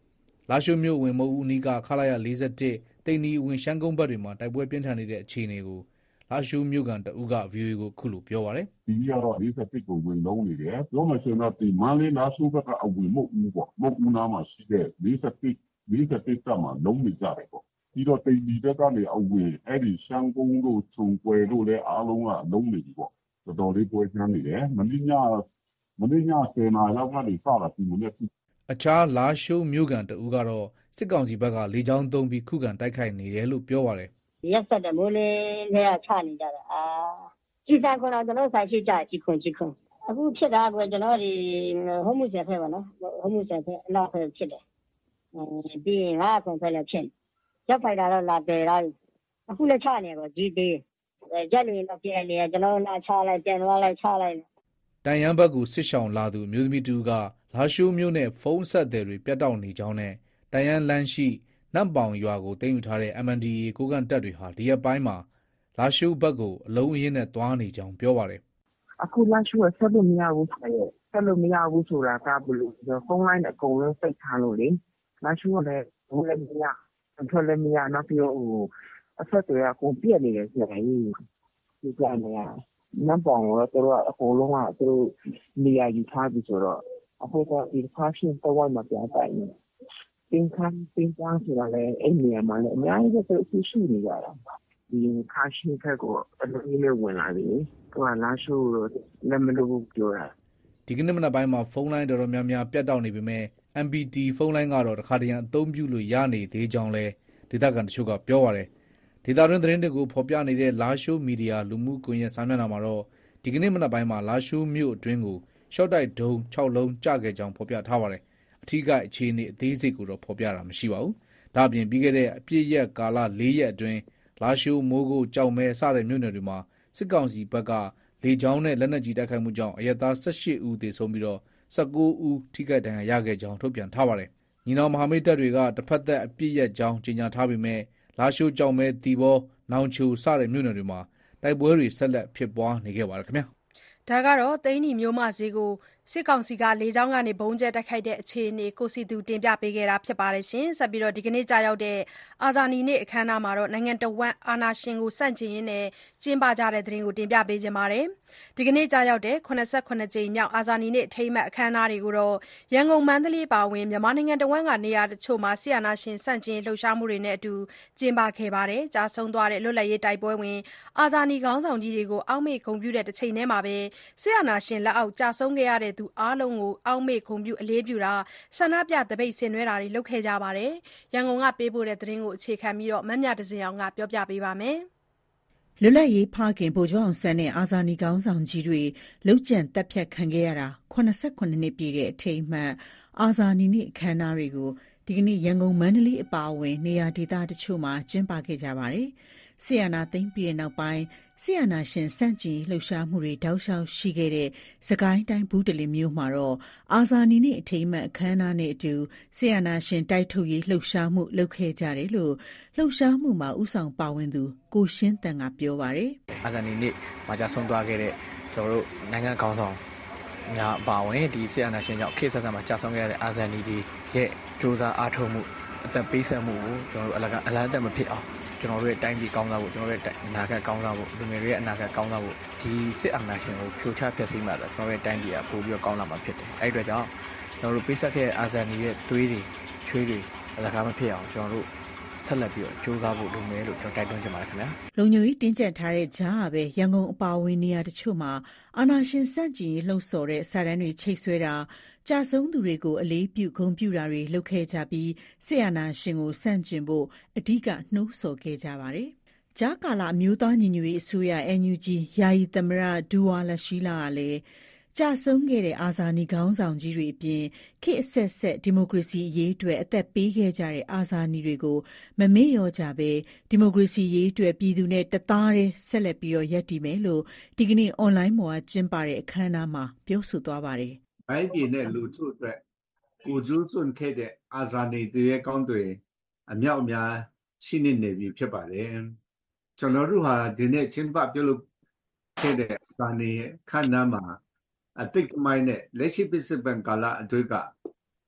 လားရှိုးမြို့ဝင်မုတ်ဦးနီးကခလာရ၄၁တိန်နီဝင်ရှမ်းကုန်းဘက်တွေမှာတိုက်ပွဲပြင်းထန်နေတဲ့အခြေအနေကိုလားရှိုးမြို့ကန်တဦးက ဗီအိုအေကိုခုလိုပြောပါတယ်။ဒီကတော့၄၁ကိုဝင်လုံးနေတယ်။ပြောမှဆိုတော့ဒီမန္တလေးလားရှိုးဘက်ကအဝင်မုတ်ဦးပေါ့။မုတ်ဦးနားမှာရှိတဲ့၄၁ ၄၁တက်မှာလုံးနေကြတယ်ပေါ့။ပြီးတော့တိန်နီဘက်ကနေအဝင်အဲ့ဒီရှမ်းကုန်းတို့ခြုံကွယ်တို့လည်းအားလုံးကလုံးနေပြီပေါ့။တော်တော်လေးပွဲချမ်းနေတယ်။မင်းညမင်းညဆယ်နာလောက်ကနေစတာဒီလိုနဲ့အခြားလားရှိုးမြို့ကန်တဦးကတော့စစ်ကောင်စီဘက်ကလေကြောင်းသုံးပြီးခုခံတိုက်ခိုက်နေတယ်လို့ပြောပါတယ်။ရက်ဆက်တဲ့မိုးလင်းထဲကချနေကြတာအာကြီးစားခွန်တော့ကျွန်တော်ဆိုင်ရှိကြကြီးခွန်ကြီးခွန်အခုဖြစ်တာကကျွန်တော်ဒီဟိုမှုဆက်ဖက်ပါနော်ဟိုမှုဆက်ဖက်အလားဖက်ဖြစ်တယ်ပြီးရင်ငါခွန်ဖက်လည်းဖြစ်ရက်ဖိုက်တာတော့လာတယ်တော့အခုလည်းချနေတော့ကြီးသေးရက်လို့ရင်တော့ပြန်နေကျွန်တော်လာချလိုက်ပြန်သွားလိုက်ချလိုက်တန်ရန်ဘက်ကိုစစ်ရှောင်လာသူမျိုးသမီးတူကလားရှိုးမြို့နဲ့ဖုန်းဆက်တယ်တွေပြတ်တောက်နေကြောင်းနဲ့တန်ရန်လမ်းရှိနတ်ပေါင်ရွာကိုတင်ယူထားတဲ့ M N D A ကိုကန်တပ်တွေဟာဒီရက်ပိုင်းမှာလားရှိုးဘက်ကိုအလုံးအရင်းနဲ့တွားနေကြောင်းပြောပါတယ်။အခုလားရှိုးကဆက်လို့မရဘူးဆက်လို့မရဘူးဆိုတာကဘလို့ဖုန်းလိုင်းအကုန်လုံးစိတ်ထားလို့လေလားရှိုးကလည်းဘယ်လည်းမရထွက်လည်းမရနောက်ပြီးတော့ဟိုအဆက်တွေအကုန်ပြက်နေတယ်ဆိုရင်ဒီကြနေရနတ်ပေါင်တော့သူတို့အကုန်လုံးကသူတို့နေရာယူထားပြီဆိုတော့အခုကဒီဖာရှင်တော့ဝိုင်းမှာပြန်တိုင်နေပင်ခံပင်ခံဆိုတာလည်းအဲ့နေရာမှာလည်းအများကြီးပဲသူရှိနေကြတာဒီဖာရှင်ခက်ကိုအလုံးကြီးနဲ့ဝင်လာပြီသူကလားရှိုးလည်းမလို့ပြောတာဒီကနေ့မနက်ပိုင်းမှာဖုန်းလိုင်းတော်တော်များများပြတ်တောက်နေပေမဲ့ M P T ဖုန်းလိုင်းကတော့တခါတရံအသုံးပြုလို့ရနေသေးကြောင်းလဲဒေသခံတချို့ကပြောပါတယ်ဒေသတွင်းသတင်းတွေကိုဖော်ပြနေတဲ့လားရှိုးမီဒီယာလူမှုကွန်ရက်စာမျက်နှာမှာတော့ဒီကနေ့မနက်ပိုင်းမှာလားရှိုးမြို့အတွင်းကိုရှော့တိုက်ဒုံ၆လုံးကျခဲ့ကြောင်းဖော်ပြထားပါတယ်အထူးအခြေအနေအသေးစိတ်ကိုတော့ဖော်ပြတာမရှိပါဘူးဒါ့အပြင်ပြီးခဲ့တဲ့အပြည့်ရက်ကာလ၄ရက်အတွင်းလားရှိုးမိုးကုတ်ကြောက်မဲစတဲ့မြို့နယ်တွေမှာစစ်ကောင်စီဘက်ကလေကြောင်းနဲ့လက်နက်ကြီးတိုက်ခိုက်မှုကြောင့်အရက်သား၁၈ဦးသေဆုံးပြီးတော့၁၉ဦးထိခိုက်ဒဏ်ရာရခဲ့ကြောင်းထုတ်ပြန်ထားပါတယ်ညီနောင်မဟာမိတ်တပ်တွေကတစ်ဖက်သက်အပြည့်ရက်ကြောင်းကြေညာထားပေမဲ့လားရှိုးကြောက်မဲတီဘောနောင်ချိုစတဲ့မြို့နယ်တွေမှာတိုက်ပွဲတွေဆက်လက်ဖြစ်ပွားနေခဲ့ပါတယ်ခင်ဗျာဒါကတော့သိန်းနီမျိုးမဈေးကိုစစ်ကောင်စီကလေကြောင်းကနေဘုံကျဲတိုက်ခိုက်တဲ့အခြေအနေကိုစီသူတင်ပြပေးခဲ့တာဖြစ်ပါတယ်ရှင်။ဆက်ပြီးတော့ဒီကနေ့ကြာရောက်တဲ့အာဇာနည်နေ့အခမ်းအနားမှာတော့နိုင်ငံတော်ဝန်အာဏာရှင်ကိုစန့်ကျင်ရင်းနဲ့ကျင်းပကြတဲ့သတင်းကိုတင်ပြပေးခြင်းပါတယ်။ဒီကနေ့ကြာရောက်တဲ့ခုနစ်ဆယ့်ခုနှစ်ကြိမ်မြောက်အာဇာနည်နေ့အထိမ်းအမှတ်အခမ်းအနားတွေကိုတော့ရန်ကုန်မန္တလေးပါဝင်မြန်မာနိုင်ငံတော်ဝန်ကနေရာတချို့မှာဆီယနာရှင်စန့်ကျင်လှုပ်ရှားမှုတွေနဲ့အတူကျင်းပခဲ့ပါတယ်။ကြာဆုံးသွားတဲ့လွတ်လပ်ရေးတိုက်ပွဲဝင်အာဇာနည်ခေါင်းဆောင်ကြီးတွေကိုအောက်မေ့ဂုဏ်ပြုတဲ့တစ်ချိန်တည်းမှာပဲဆီယနာရှင်လက်အောက်ကြာဆုံးခဲ့ရတဲ့သူအားလုံးကိုအောက်မေ့ဂုဏ်ပြုအလေးပြုတာဆန္ဒပြတပိတ်ဆင်နွှဲတာတွေလုပ်ခဲ့ကြပါတယ်။ရန်ကုန်ကပေးပို့တဲ့သတင်းကိုအခြေခံပြီးတော့မမြတစင်အောင်ကပြောပြပေးပါမယ်။လွတ်လပ်ရေးဖခင်ဗိုလ်ချုပ်အောင်ဆန်းနဲ့အာဇာနည်ခေါင်းဆောင်ကြီးတွေလှုပ်ကြံတက်ဖြတ်ခံခဲ့ရတာခုနစ်ဆယ့်ခုနှစ်နှစ်ပြည့်တဲ့အထိမ်းအမှတ်အာဇာနည်နေ့အခမ်းအနားတွေကိုဒီကနေ့ရန်ကုန်မန္တလေးအပါအဝင်နေရာဒေသတချို့မှာကျင်းပခဲ့ကြပါတယ်။ဆီယနာသိမ့်ပြီးတဲ့နောက်ပိုင်းဆီယနာရှင်စန့်ကျင်လှုပ်ရှားမှုတွေတောက်လျှောက်ရှိခဲ့တဲ့စကိုင်းတိုင်းဘူးတလင်မြို့မှာတော့အာဇာနည်နေ့အထိမ်းအမှတ်အခမ်းအနားနဲ့အတူဆီယနာရှင်တိုက်ထုတ်ရေးလှုပ်ရှားမှုလုပ်ခဲ့ကြတယ်လို့လှုပ်ရှားမှုမှာဥဆောင်ပါဝင်သူကိုရှင်းတန်ကပြောပါတယ်။အာဇာနည်နေ့မှာကြာဆုံးသွားခဲ့တဲ့ကျွန်တော်တို့နိုင်ငံခေါင်းဆောင်များပါဝင်ဒီဆီယနာရှင်ကြောင့်ခေတ်ဆက်ဆက်မှာကြာဆုံးခဲ့တဲ့အာဇာနည်တွေရဲ့စူးစမ်းအားထုတ်မှုအသက်ပေးဆက်မှုကိုကျွန်တော်တို့အလကအလားအသက်မဖြစ်အောင်ကျွန်တော်တို့ရဲ့တိုင်းပြည်ကောင်းစားဖို့ကျွန်တော်တို့ရဲ့အနာဂတ်ကောင်းစားဖို့လူငယ်တွေရဲ့အနာဂတ်ကောင်းစားဖို့ဒီစစ်အာဏာရှင်ကိုဖြိုချဖျက်ဆီးမှသာကျွန်တော်တို့ရဲ့တိုင်းပြည်ကပိုပြီးတော့ကောင်းလာမှာဖြစ်တယ်။အဲဒီအတွက်ကြောင့်ကျွန်တော်တို့ပေးဆက်ခဲ့တဲ့အာဇာနည်ရဲ့သွေးတွေချွေးတွေအလကားမဖြစ်အောင်ကျွန်တော်တို့ဆက်လက်ပြီးတော့ကြိုးစားဖို့လိုမယ်လို့ကျွန်တော်တိုက်တွန်းချင်ပါတယ်ခင်ဗျာ။လုံခြုံရေးတင်းကျပ်ထားတဲ့ကြားကပဲရန်ကုန်အပါအဝင်နေရာတချို့မှာအာဏာရှင်စန့်ကျင်ရေးလှုံ့ဆော်တဲ့စာတမ်းတွေချိတ်ဆွဲတာကြာဆုံးသူတွေကိုအလေးပြုဂုဏ်ပြုတာတွေလုပ်ခဲ့ကြပြီးဆီယနာရှင်ကိုစန့်ကျင်ဖို့အဓိကနှိုးဆော်ခဲ့ကြပါတယ်။ကြားကာလအမျိုးသားညီညွတ်ရေးအစိုးရ N U G ယာယီသမ္မတဒူဝါလရှိလာကလည်းကြာဆုံးခဲ့တဲ့အာဇာနည်ခေါင်းဆောင်ကြီးတွေအပြင်ခေတ်အဆက်ဆက်ဒီမိုကရေစီအရေးအတွက်အသက်ပေးခဲ့ကြတဲ့အာဇာနည်တွေကိုမမေ့လျော့ကြပဲဒီမိုကရေစီရေးအတွက်ပြည်သူနဲ့တသားတည်းဆက်လက်ပြီးတော့ရပ်တည်မယ်လို့ဒီကနေ့အွန်လိုင်းပေါ်ကကျင်းပတဲ့အခမ်းအနားမှာပြောဆိုသွားပါတယ်။တိုင်းပြည်နဲ့လူထုအတွက်ကိုကျူးစွန့်ခဲ့တဲ့အာဇာနည်တွေရဲ့ကောင်းတွေအမြောက်အများရှိနေနေပြီဖြစ်ပါတယ်။ကျွန်တော်တို့ဟာဒီနေ့ကျင်းပပြုလုပ်ခဲ့တဲ့အာဇာနည်ခန္ဓာမှာအတိတ်မိုင်းနဲ့လက်ရှိပစ္စုပန်ကာလအတွင်းက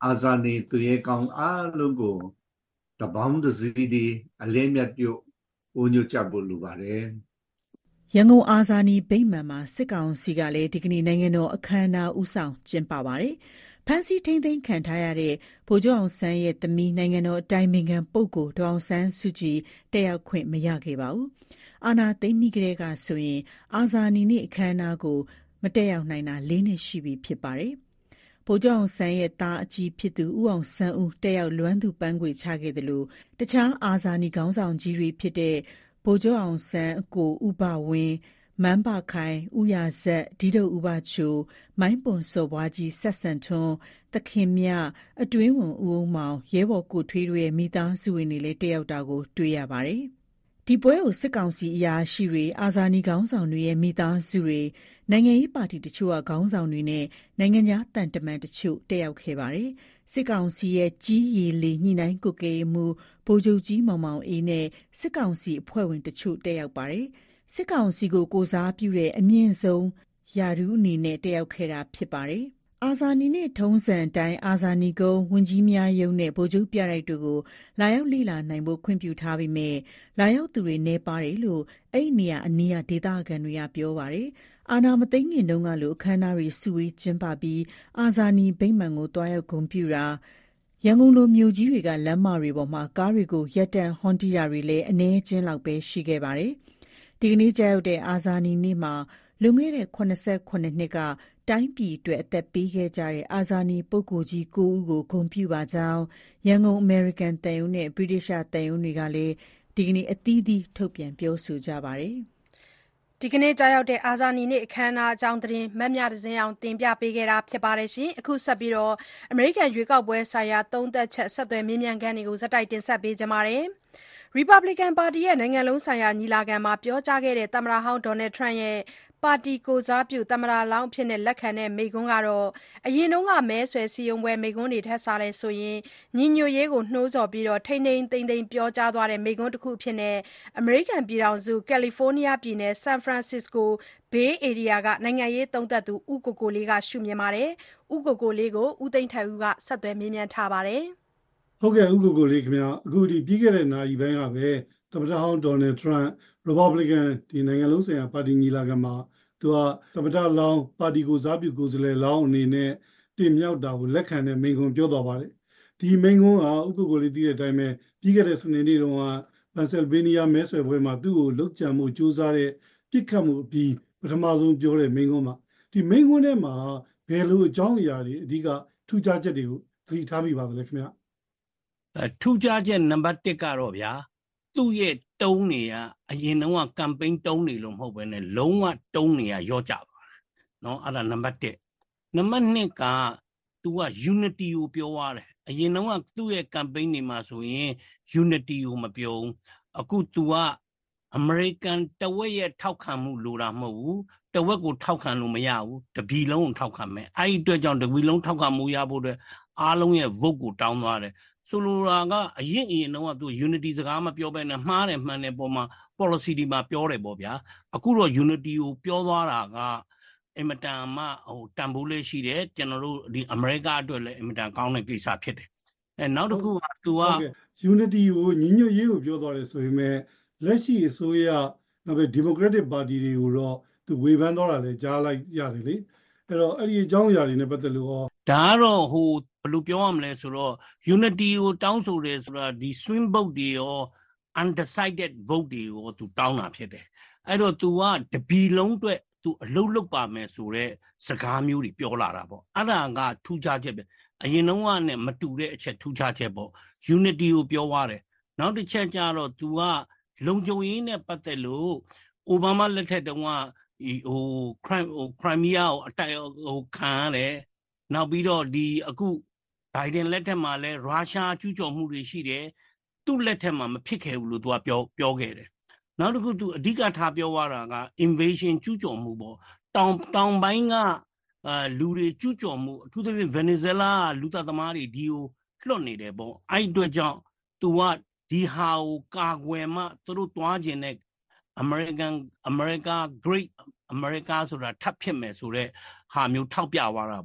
အာဇာနည်သူရဲကောင်းအားလုံးကိုတပေါင်းတစည်းဒီအလင်းမြတ်ပြုဦးညွတ်ကြဖို့လိုပါတယ်ရန်ကုန်အာဇာနည်ဗိမာန်မှာစစ်ကောင်စီကလည်းဒီကနေ့နိုင်ငံတော်အခမ်းအနားဦးဆောင်ကျင်းပပါတယ်။ဖမ်းဆီးထိန်းသိမ်းခံထားရတဲ့ဗိုလ်ချုပ်အောင်ဆန်းရဲ့သမီးနိုင်ငံတော်အတိုင်ပင်ခံပုဂ္ဂိုလ်ဒေါအောင်ဆန်းစုကြည်တက်ရောက်ခွင့်မရခဲ့ပါဘူး။အာဏာသိမ်းပြီးကတည်းကဆိုရင်အာဇာနည်နေ့အခမ်းအနားကိုမတက်ရောက်နိုင်တာလေးနှစ်ရှိပြီဖြစ်ပါတယ်။ဗိုလ်ချုပ်အောင်ဆန်းရဲ့သားအကြီးဖြစ်သူဦးအောင်ဆန်းဦးတက်ရောက်လွမ်းသူပန်းခွေချခဲ့တယ်လို့တခြားအာဇာနည်ခေါင်းဆောင်ကြီးတွေဖြစ်တဲ့ဗိုလ်ချုပ်အောင်ဆန်းအကိုဥပဝင်းမန်းပါခိုင်ဦးရာဇက်ဒီဒုဥပချိုမိုင်းပွန်စော်ဘွားကြီးဆက်ဆန်ထွန်းသခင်မြအတွင်းဝန်ဦးအောင်မောင်ရဲဘော်ကိုထွေးတို့ရဲ့မိသားစုဝင်တွေလည်းတက်ရောက်တာကိုတွေ့ရပါတယ်။ဒီပွဲကိုစစ်ကောင်စီအရာရှိတွေအာဇာနည်ခေါင်းဆောင်တွေရဲ့မိသားစုတွေနိုင်ငံရေးပါတီတချို့ကခေါင်းဆောင်တွေနဲ့နိုင်ငံခြားတန်တမန်တချို့တက်ရောက်ခဲ့ပါတယ်။စစ်ကောင်စီရဲ့ကြီးရည်လေညှိနှိုင်းကွပ်ကဲမှုဗိုလ်ချုပ်ကြီးမောင်မောင်အေးနဲ့စစ်ကောင်စီအဖွဲ့ဝင်တချို့တက်ရောက်ပါတယ်။စစ်ကောင်စီကိုကိုစားပြုတဲ့အမြင့်ဆုံးယာရုအနေနဲ့တက်ရောက်ခဲ့တာဖြစ်ပါတယ်။အာဇာနည်နဲ့ထုံးစံတိုင်းအာဇာနည်ကုန်းဝန်ကြီးများရုံးနဲ့ဗိုလ်ချုပ်ပြတိုက်တို့ကိုလာရောက်လေ့လာနိုင်ဖို့ခွင့်ပြုထားပေမဲ့လာရောက်သူတွေနေပါတယ်လို့အဲ့ဒီနေရာအနီးကဒေသခံတွေကပြောပါတယ်။အာဏာမသိမ်းခင်တုန်းကလိုအခမ်းအနားတွေစုဝေးကျင်းပပြီးအာဇာနည်ဗိမာန်ကိုတွားရောက်ဂုဏ်ပြုတာရန်ကုန်လိုမြို့ကြီးတွေကလမ်းမတွေပေါ်မှာကားတွေကိုရပ်တန့်ဟွန်တီတာတွေလည်းအနည်းချင်းလောက်ပဲရှိခဲ့ပါတယ်။ဒီကနေ့ကြာရောက်တဲ့အာဇာနည်နေ့မှာလွန်ခဲ့တဲ့eighty-eightနှစ်ကတိုင်းပြည်အတွက်အသက်ပေးခဲ့ကြတဲ့အာဇာနည်ပုဂ္ဂိုလ်ကြီး၉ဦးကိုဂုဏ်ပြုပါကြောင်းရန်ကုန်အမေရိကန်သံရုံးနဲ့ဗြိတိရှသံရုံးတွေကလည်းဒီကနေ့အသီးသီးထုတ်ပြန်ပြောဆိုကြပါတယ်။ဒီကနေ့ကြာရောက်တဲ့အာဇာနည်နေ့အခမ်းအနားအကြောင်းသတင်းမတ်မြတစင်းအောင်တင်ပြပေးခဲ့တာဖြစ်ပါတယ်ရှင်။အခုဆက်ပြီးတော့အမေရိကန်ရွေးကောက်ပွဲဆိုင်ရာသုံးသပ်ချက်ဆက်သွယ်မေးမြန်းခန်းတွေကိုဇက်တိုက်တင်ဆက်ပေးကြပါမယ်။ Republican ပါတီရဲ့နိုင်ငံလုံးဆိုင်ရာညီလာခံမှာပြောကြားခဲ့တဲ့သမ္မတဟောင်း Donald Trump ရဲ့ပါတီကိုယ်စားပြုသမ္မတလောင်းအဖြစ်လက်ခံတဲ့မိန့်ခွန်းကတော့အရင်ကမဲဆွယ်စည်းရုံးပွဲမိန့်ခွန်းတွေထက်စာရင်ညီညွတ်ရေးကိုနှိုးဆော်ပြီးထိန်းထိန်းသိမ်းသိမ်းပြောကြားသွားတဲ့မိန့်ခွန်းတခုအဖြစ်အမေရိကန်ပြည်ထောင်စုကယ်လီဖိုးနီးယားပြည်နယ် San Francisco Bay Area ကနိုင်ငံရေးသုံးသပ်သူဦးကိုကိုလေးကရှုမြင်ပါတယ်။ဦးကိုကိုလေးကိုဦးသိန်းထိုက်ဦးကဆက်သွယ်မေးမြန်းထားပါတယ်။ဟုတ်ကဲ့ဦးကိုကိုလေးခင်ဗျာအခုဒီပြီးခဲ့တဲ့နိုင်ပိုင်းကပဲသမ္မတဟောင်း Donald Trump Republican ဒီနိုင်ငံလုံးဆိုင်ရာပါတီညီလာခံမှာသူကသမ္မတလောင်းပါတီကိုစားပြုကိုယ်စားလှယ်လောင်းအနေနဲ့တင်မြောက်တာကိုလက်ခံတဲ့မိန့်ခွန်းပြောသွားပါတယ်ဒီမိန့်ခွန်းကဥက္ကကိုလေးသိတဲ့အတိုင်းပဲပြီးခဲ့တဲ့စနေနေ့တုန်းကပန်ဆယ်ဗေးနီးယားမဲဆွယ်ပွဲမှာသူ့ကိုလုတ်ကြံမှုစူးစမ်းတဲ့ပြစ်ခတ်မှုအပြီးပထမဆုံးပြောတဲ့မိန့်ခွန်းမှာဒီမိန့်ခွန်းထဲမှာဘယ်လိုအကြောင်းအရာတွေအဓိကထူးခြားချက်တွေကိုသတိထားမိပါသလဲခင်ဗျအဲထူးခြားချက်နံပါတ်oneကတော့ဗျာသူ့ရဲ့တုံးနေရအရင်တုန်းကကမ်ပိန်းတုံးနေလို့မဟုတ်ဘဲနဲ့လုံးဝတုံးနေရရော့ကျသွားတယ်နော်အဲ့ဒါနံပါတ်oneနံပါတ်twoကသူက unity ကိုပြောရတယ်အရင်တုန်းကသူ့ရဲ့ကမ်ပိန်းတွေမှာဆိုရင် unity ကိုမပြောဘူးအခုသူကအမေရိကန်တဝက်ရဲ့ထောက်ခံမှုလိုတာမဟုတ်ဘူးတဝက်ကိုထောက်ခံလို့မရဘူးတပြည်လုံးကိုထောက်ခံမယ်အဲ့ဒီအတွက်ကြောင့်တပြည်လုံးထောက်ခံမှုရဖို့အတွက်အားလုံးရဲ့ vote ကိုတောင်းသွားတယ်ဆိုလိုတာကအရင်အရင်တော့သူ unity စကားမပြောဘဲနဲ့မှားတယ်မှန်တယ်ပေါ်မှာ policy ဒီမှာပြောတယ်ပေါ့ဗျာအခုတော့ unity ကိုပြောသွားတာကအင်မတန်မှဟိုတန်ဖိုးလေးရှိတယ်ကျွန်တော်တို့ဒီအမေရိကအတွက်လည်းအင်မတန်ကောင်းတဲ့ကိစ္စဖြစ်တယ်အဲနောက်တစ်ခုကသူက unity ကိုညီညွတ်ရေးကိုပြောသွားတယ်ဆိုပေမဲ့လက်ရှိအစိုးရနောက်ပြီး Democratic Party တွေကိုတော့သူဝေဖန်တော့တာလည်းကြားလိုက်ရတယ်လေအဲ့တော့အဲ့ဒီအကြောင်းအရာတွေနဲ့ပတ်သက်လို့ဒါကတော့ဟိုဘယ်လိုပြောရမလဲဆိုတော့ unity ကိုတောင်းဆိုတယ်ဆိုတာဒီ swing vote တွေရော undecided vote တွေရောသူတောင်းတာဖြစ်တယ်အဲ့တော့ तू ကတပီလုံးအတွက် तू အလုတ်လုတ်ပါမယ်ဆိုတော့စကားမျိုးတွေပြောလာတာပေါ့အဲ့ဒါကထူးခြားချက်ပဲအရင်တုန်းကနဲ့မတူတဲ့အချက်ထူးခြားချက်ပေါ့ unity ကိုပြောသွားတယ်နောက်တစ်ချက်ကျတော့ तू ကလုံခြုံရေးနဲ့ပတ်သက်လို့အိုဘားမားလက်ထက်တုန်းကဟို crime ဟို Crimea ကိုအတိုက်ဟိုခံရတယ်နောက်ပြီးတော့ဒီအခုဘိုင်ဒန်လက်ထက်မှာလဲရုရှားကျူးကျော်မှုတွေရှိတယ်သူ့လက်ထက်မှာမဖြစ်ခဲ့ဘူးလို့သူကပြောပြောခဲ့တယ်နောက်တစ်ခုသူအဓိကထားပြောရတာက invasion ကျူးကျော်မှုပေါ့တောင်တောင်ပိုင်းကအာလူတွေကျူးကျော်မှုအထူးသဖြင့် Venezuela လူသားသမားတွေဒီကိုလွတ်နေတယ်ပေါ့အဲ့အတွက်ကြောင့်သူကဒီဟာကိုကာကွယ်မှသူတို့တွားကျင်တဲ့ American America Great America ဆိုတာထပ်ဖြစ်မယ်ဆိုတော့ဟာမျိုးထောက်ပြသွားတာပေါ့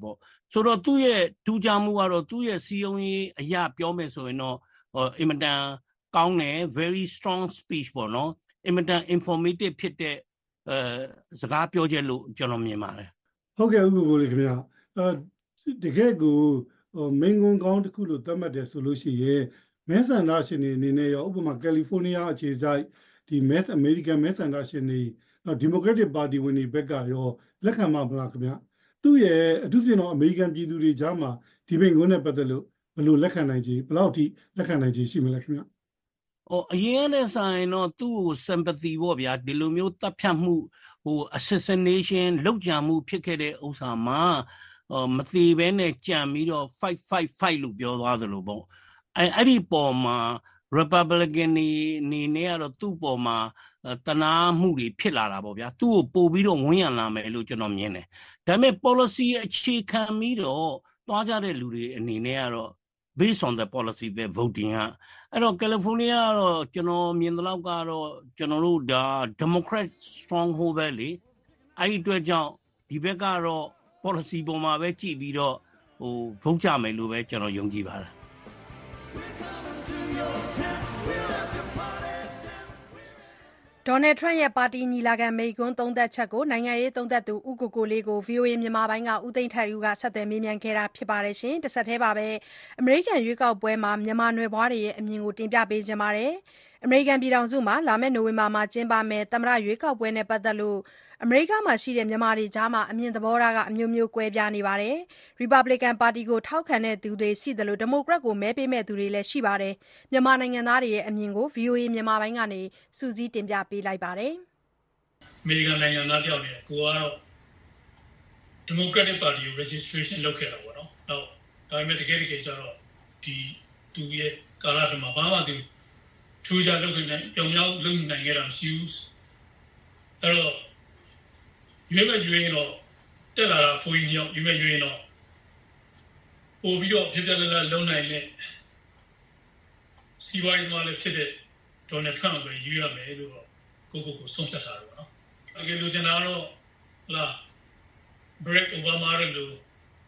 ဆိုတော့သူ့ရဲ့ထူးခြားမှုကတော့သူ့ရဲ့စီယုံရေးအရာပြောမယ်ဆိုရင်တော့အင်မတန်ကောင်းတယ် very strong speech ပေါ့နော်အင်မတန် informative ဖြစ်တဲ့အဲစကားပြောချက်လို့ကျွန်တော်မြင်ပါတယ်ဟုတ်ကဲ့ဥပ္ပိုလ်လေးခင်ဗျာအဲတကယ်ကိုမင်းကွန်းကောင်းတစ်ခုလို့သတ်မှတ်တယ်ဆိုလို့ရှိရင်မဲဆန္ဒရှင်တွေအနေနဲ့ရောဥပမာကယ်လီဖိုးနီးယားအခြေစိုက်ဒီမဲအမေရိကန်မဲဆန္ဒရှင်တွေဒီမိုကရက်တစ်ပါတီဝင်တွေဘက်ကရောလက်ခံမှာမလားခင်ဗျာသူ့ရဲ့အထူးသဖြင့်တော့အမေရိကန်ပြည်သူတွေကြားမှာဒီမိန့်ခွန်းနဲ့ပတ်သက်လို့ဘယ်လိုလက်ခံနိုင်ခြင်းဘယ်လောက်ထိလက်ခံနိုင်ခြင်းရှိမလဲခင်ဗျာဟိုအရင်နဲ့ဆိုင်တော့သူ့ကို sympathy ပေါ့ဗျာဒီလိုမျိုးတပ်ဖြတ်မှုဟို assassination လောက်ကြံမှုဖြစ်ခဲ့တဲ့ဥစ္စာမှာမသေးဘဲနဲ့ကြံပြီးတော့ fight fight fight လို့ပြောသွားသလိုပေါ့အဲအဲ့ဒီပေါ်မှာ Republican နေနေနဲ့ကတော့သူ့ပေါ်မှာတနာမှုတွေဖြစ်လာတာပေါ့ဗျာသူ့ကိုပို့ပြီးတော့ဝန်းရံလာမယ်လို့ကျွန်တော်မြင်တယ်ဒါပေမဲ့ policy အခြေခံပြီးတော့သွားကြတဲ့လူတွေအနေနဲ့ကတော့ based on the policy ပဲ voting ကအဲ့တော့ California ကတော့ကျွန်တော်မြင်သလောက်ကတော့ကျွန်တော်တို့ဒါ Democrat stronghold ပဲလေအဲ့ဒီအတွက်ကြောင့်ဒီဘက်ကတော့ policy ပေါ်မှာပဲကြည့်ပြီးတော့ဟို vote ကြမယ်လို့ပဲကျွန်တော်ယုံကြည်ပါတယ်ဒေါ်နယ်ထရန့်ရဲ့ပါတီညီလာခံမိန့်ခွန်းသုံးသပ်ချက်ကိုနိုင်ငံရေးသုံးသပ်သူဦးကိုကိုလေးကို ဗွီအိုအေမြန်မာပိုင်းကဦးသိန်းထိုက်ဦးကဆက်သွယ်မေးမြန်းခဲ့တာဖြစ်ပါတယ်ရှင်။တစ်ဆက်တည်းပါပဲအမေရိကန်ရွေးကောက်ပွဲမှာမြန်မာနွယ်ဘွားတွေရဲ့အမြင်ကိုတင်ပြပေးခြင်းပါတယ်။အမေရိကန်ပြည်ထောင်စုမှာလာမယ့်နိုဝင်ဘာမှာကျင်းပမယ့်သမ္မတရွေးကောက်ပွဲနဲ့ပတ်သက်လို့အမေရိကမှာရှိတဲ့မြန်မာတွေကြားမှာအမြင်သဘောထားကအမျိုးမျိုးကွဲပြားနေပါတယ်။ Republican ပါတီကိုထောက်ခံတဲ့သူတွေရှိသလို Democrat ကိုမဲပေးမဲ့သူတွေလည်းရှိပါတယ်။မြန်မာနိုင်ငံသားတွေရဲ့အမြင်ကို ဗွီအိုအေမြန်မာပိုင်းကနေစူးစီးတင်ပြပေးလိုက်ပါတယ်။အမေရိကန်နိုင်ငံသားတယောက်နဲ့ကိုကတော့ Democratic Party ကို registration လုပ်ခဲ့တာပေါ့နော်။နောက်ဒါပေမဲ့တကယ်တကယ်ကျတော့ဒီသူရဲ့ကာလတည်းမှာဘာမှသူထူးခြားလုပ်နိုင်ပြောင်ပြောင်လုပ်နိုင်ခဲ့တာမရှိဘူး။အဲ့တော့ရွေးမဲ့ရွေးရင်တော့တက်လာတာဖိုးကြီးမြောက်ရွေးမဲ့ရွေးရင်တော့ပို့ပြီးတော့ဖြစ်ပြလာလာလုံနိုင်တဲ့စီးပွားရေးသမားလည်းဖြစ်တဲ့ဒေါ်နယ်ထရန့်ကိုရွေးရမယ်လို့ကိုကိုကိုဆုံးဖြတ်ထားတယ်ပေါ့နော်။အကယ်လို့ကျွန်တော်တော့လာဘရက်အိုဘားမားတို့လို့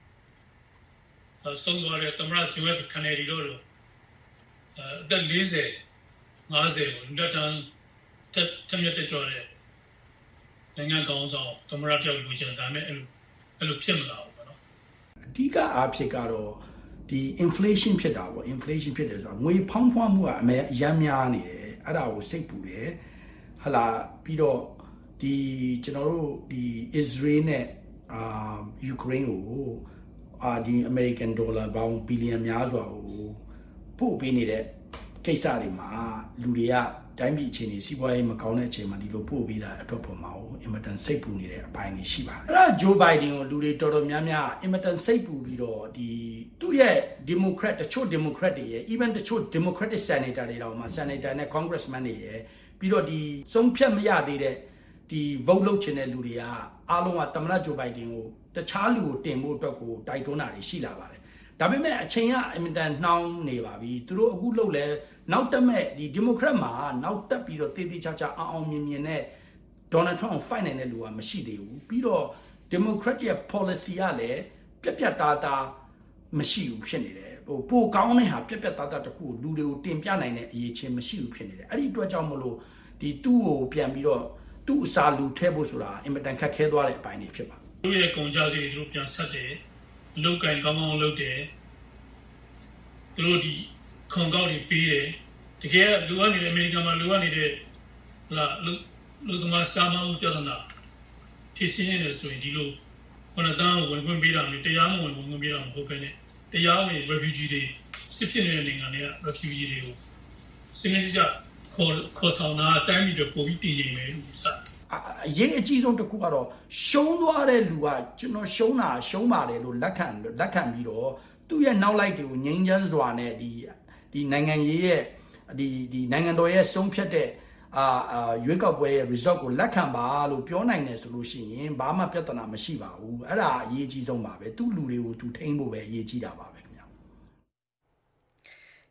ဆုံးသွားတဲ့သမ္မတဂျိုးအက်ဖ်ကနေဒီတို့လို့အသက်၄၀ ၅၀ကိုလက်တန်းတက်တက်မြတ်တဲ့ကြော်တဲ့နိုင်ငံကောင်းဆောင်သမရတယောက်လူချင်ဒါမဲ့အဲ့လိုအဲ့လိုဖြစ်မလာဘူးပေါ့နော်အဓိကအားဖြင့်ကတော့ဒီ inflation ဖြစ်တာပေါ့ inflation ဖြစ်တယ်ဆိုတော့ငွေဖောင်းဖွားမှုကအများအများများနေတယ်အဲ့ဒါကိုစိတ်ပူတယ်ဟလာပြီးတော့ဒီကျွန်တော်တို့ဒီ Israel နဲ့အာ Ukraine ကိုအာဒီ American dollar ပေါင်းဘီလီယံများစွာကိုပို့ပေးနေတဲ့ကိစ္စတွေမှာလူတွေကတိုင်းပြည်အခြေအနေစီးပွားရေးမကောင်းတဲ့အချိန်မှာဒီလိုပို့ပေးတာအတွက်ပေါ်မှာအင်မတန်စိတ်ပူနေတဲ့အပိုင်းတွေရှိပါတယ်။အဲ့ဒါဂျိုးဘိုင်ဒန်ကိုလူတွေတော်တော်များများအင်မတန်စိတ်ပူပြီးတော့ဒီသူ့ရဲ့ Democrat တချို့ Democrat တွေရဲ့ even တချို့ Democratic Senator တွေတော့မှာ Senator နဲ့ Congressman တွေရဲ့ပြီးတော့ဒီဆုံးဖြတ်မရသေးတဲ့ဒီ vote လုပ်ချင်တဲ့လူတွေကအားလုံးကသမ္မတဂျိုးဘိုင်ဒန်ကိုတခြားလူကိုတင်ဖို့အတွက်ကိုတိုက်တွန်းတာတွေရှိလာပါတယ်။ဒါပေမဲ့အချိန်ကအင်မတန်နှောင်းနေပါပြီ။သူတို့အခုလုပ်လဲနောက်တက်မဲ့ဒီ Democrat မှာနောက်တက်ပြီးတော့တေးသေးချာချာအောင်အောင်မြင်မြင်နဲ့ Donald Trump ကို fight နိုင်တဲ့လူကမရှိသေးဘူးပြီးတော့ Democrat ရဲ့ policy ကလည်းပြက်ပြက်သားသားမရှိဘူးဖြစ်နေတယ်ဟိုပိုကောင်းတဲ့ဟာပြက်ပြက်သားသားတခုကိုလူတွေကိုတင်ပြနိုင်တဲ့အရေးချင်းမရှိဘူးဖြစ်နေတယ်အဲ့ဒီအတွက်ကြောင့်မလို့ဒီသူ့ကိုပြန်ပြီးတော့သူ့အစာလူထဲဖို့ဆိုတာအင်မတန်ခက်ခဲသွားတဲ့အပိုင်းတွေဖြစ်ပါသူ့ရဲ့ကုန်ကြစီတွေသူတို့ပြန်ဆက်တယ်အလုပ်ကိုင်ကောင်းကောင်းလုပ်တယ်သူတို့ဒီခွန်ကောက်တွေပေးတယ်တကယ်လူကနေတဲ့အမေရိကန်မှာလူကနေတဲ့လာလူလူသမားစတာမောင်းပြဿနာဖြစ်ရှင်းနေတယ်ဆိုရင်ဒီလိုခဏတန်းဝင်ခွင့်ပေးတာမျိုးတရားမဝင်ဝင်ခွင့်ပေးတာမဟုတ်ဘဲနဲ့တရားဝင် refugee တွေစစ်ဖြစ်နေတဲ့နိုင်ငံတွေက refugee တွေကိုစနစ်တကျခေါ်ခေါ်ဆောင်တာအတိုင်းပြီးတော့ပုံပြီးတည်ရင်ပဲလို့စအရေးအကြီးဆုံးတစ်ခုကတော့ရှုံးသွားတဲ့လူကကျွန်တော်ရှုံးတာရှုံးပါတယ်လို့လက်ခံလက်ခံပြီးတော့သူ့ရဲ့နောက်လိုက်တွေကိုငြိမ်းချမ်းစွာနဲ့ဒီဒီနိုင်ငံရေးရဲ့ဒီဒီနိုင်ငံတော်ရဲ့ဆုံးဖြတ်တဲ့အာရွေးကောက်ပွဲရဲ့ result ကိုလက်ခံပါလို့ပြောနိုင်တယ်ဆိုလို့ရှိရင်ဘာမှပြဿနာမရှိပါဘူးအဲ့ဒါအရေးကြီးဆုံးပါပဲသူ့လူတွေကိုသူထိန်းဖို့ပဲအရေးကြီးတာပါပဲခင်ဗျာ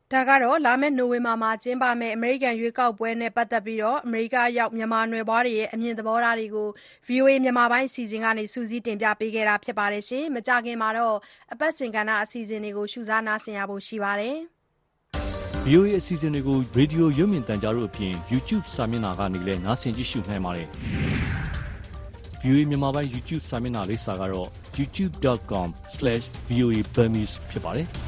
ဒါကတော့လာမယ့်နိုဝင်ဘာမှာကျင်းပမယ့်အမေရိကန်ရွေးကောက်ပွဲနဲ့ပတ်သက်ပြီးအမေရိကရောက်မြန်မာနွယ်ဖွားတွေရဲ့အမြင်သဘောထားတွေကို ဗွီအိုအေမြန်မာပိုင်းအစီအစဉ်ကနေစုစည်းတင်ပြပေးခဲ့တာပါ။မကြာခင်မှာတော့အပတ်စဉ်ကဏ္ဍအစီအစဉ်တွေကိုရှုစားနားဆင်ရဖို့ရှိပါတယ်။ ဗွီအိုအေအစီအစဉ်တွေကိုရေဒီယိုရုပ်မြင်သံကြားတို့အပြင် YouTube စာမျက်နှာကနေလည်းနားဆင်ကြည့်ရှုနိုင်ပါတယ်။ ဗွီအိုအေမြန်မာပိုင်း YouTube စာမျက်နှာလိပ်စာကတော့ ยูทูบ ဒอท ကွန် စလဲ့ရှ် ဗီအိုအေ Burmese ဖြစ်ပါတယ်။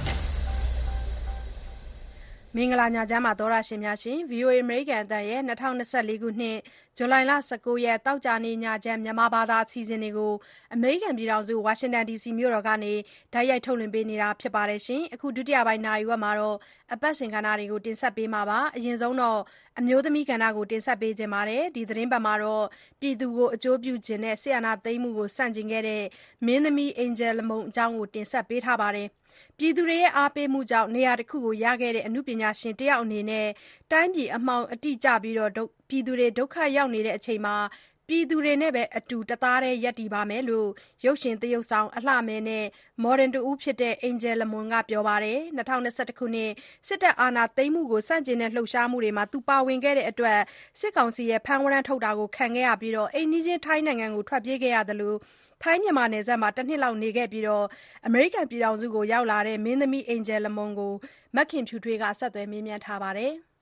မင်္ဂလာညချမ်းပါသောတရှင်များရှင် ဗွီအိုအေအမေရိကန်အသံရဲ့၂၀၂၄ခုနှစ်ဇူလိုင်လ၁၉ရက်တောက်ကြနေ့ညချမ်းမြန်မာဘာသာအစီအစဉ်တွေကိုအမေရိကန်ပြည်ထောင်စုဝါရှင်တန်ဒီစီမြို့တော်ကနေတိုက်ရိုက်ထုတ်လွှင့်ပေးနေတာဖြစ်ပါတယ်။အခုဒုတိယပိုင်းနာရီဝက်မှာတော့အပတ်စဉ်ကဏ္ဍတွေကိုတင်ဆက်ပေးမှာပါ။အရင်ဆုံးတော့အမျိုးသမီးကဏ္ဍကိုတင်ဆက်ပေးခြင်းပါတယ်။ဒီသတင်းပတ်မှာတော့ပြည်သူကိုအကျိုးပြုခြင်းနဲ့ဆီယနာသိမ်းမှုကိုစန့်ကျင်ခဲ့တဲ့မင်းသမီးအင်ဂျယ်လမုန်အကြောင်းကိုတင်ဆက်ပေးထားပါတယ်။ပြည်သူတွေရဲ့အားပေးမှုကြောင့်နေရာတစ်ခုကိုရခဲ့တဲ့အမှုပညာရှင်တယောက်အနေနဲ့တိုင်းပြည်အမှောင်အတိကျပြီးပြည်သူတွေဒုက္ခရောက်နေတဲ့အချိန်မှာပြည်သူတွေနဲ့ပဲအတူတသားတည်းရပ်တည်ပါမယ်လို့ရုပ်ရှင်သရုပ်ဆောင်အလှမယ်နဲ့မော်ဒန်တူဦးဖြစ်တဲ့အင်ဂျယ်လမွန်ကပြောပါတယ်။၂၀၂၁ခုနှစ်စစ်တပ်အာဏာသိမ်းမှုကိုစန့်ကျင်တဲ့လှုပ်ရှားမှုတွေမှာသူပါဝင်ခဲ့တဲ့အတွက်စစ်ကောင်စီရဲ့ဖမ်းဝရမ်းထုတ်တာကိုခံခဲ့ရပြီးအိမ်နီးချင်းထိုင်းနိုင်ငံကိုထွက်ပြေးခဲ့ရသလိုထိုင်းမြန်မာနယ်စပ်မှာတနှစ်လောက်နေခဲ့ပြီးအမေရိကန်ပြည်ထောင်စုကိုရောက်လာတဲ့မင်းသမီးအင်ဂျယ်လမွန်ကိုမခင်ဖြူထွေးကဆက်သွယ်မေးမြန်းထားပါတယ်။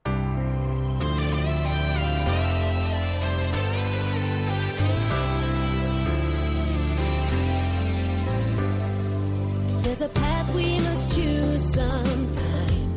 There's a path we must choose sometime.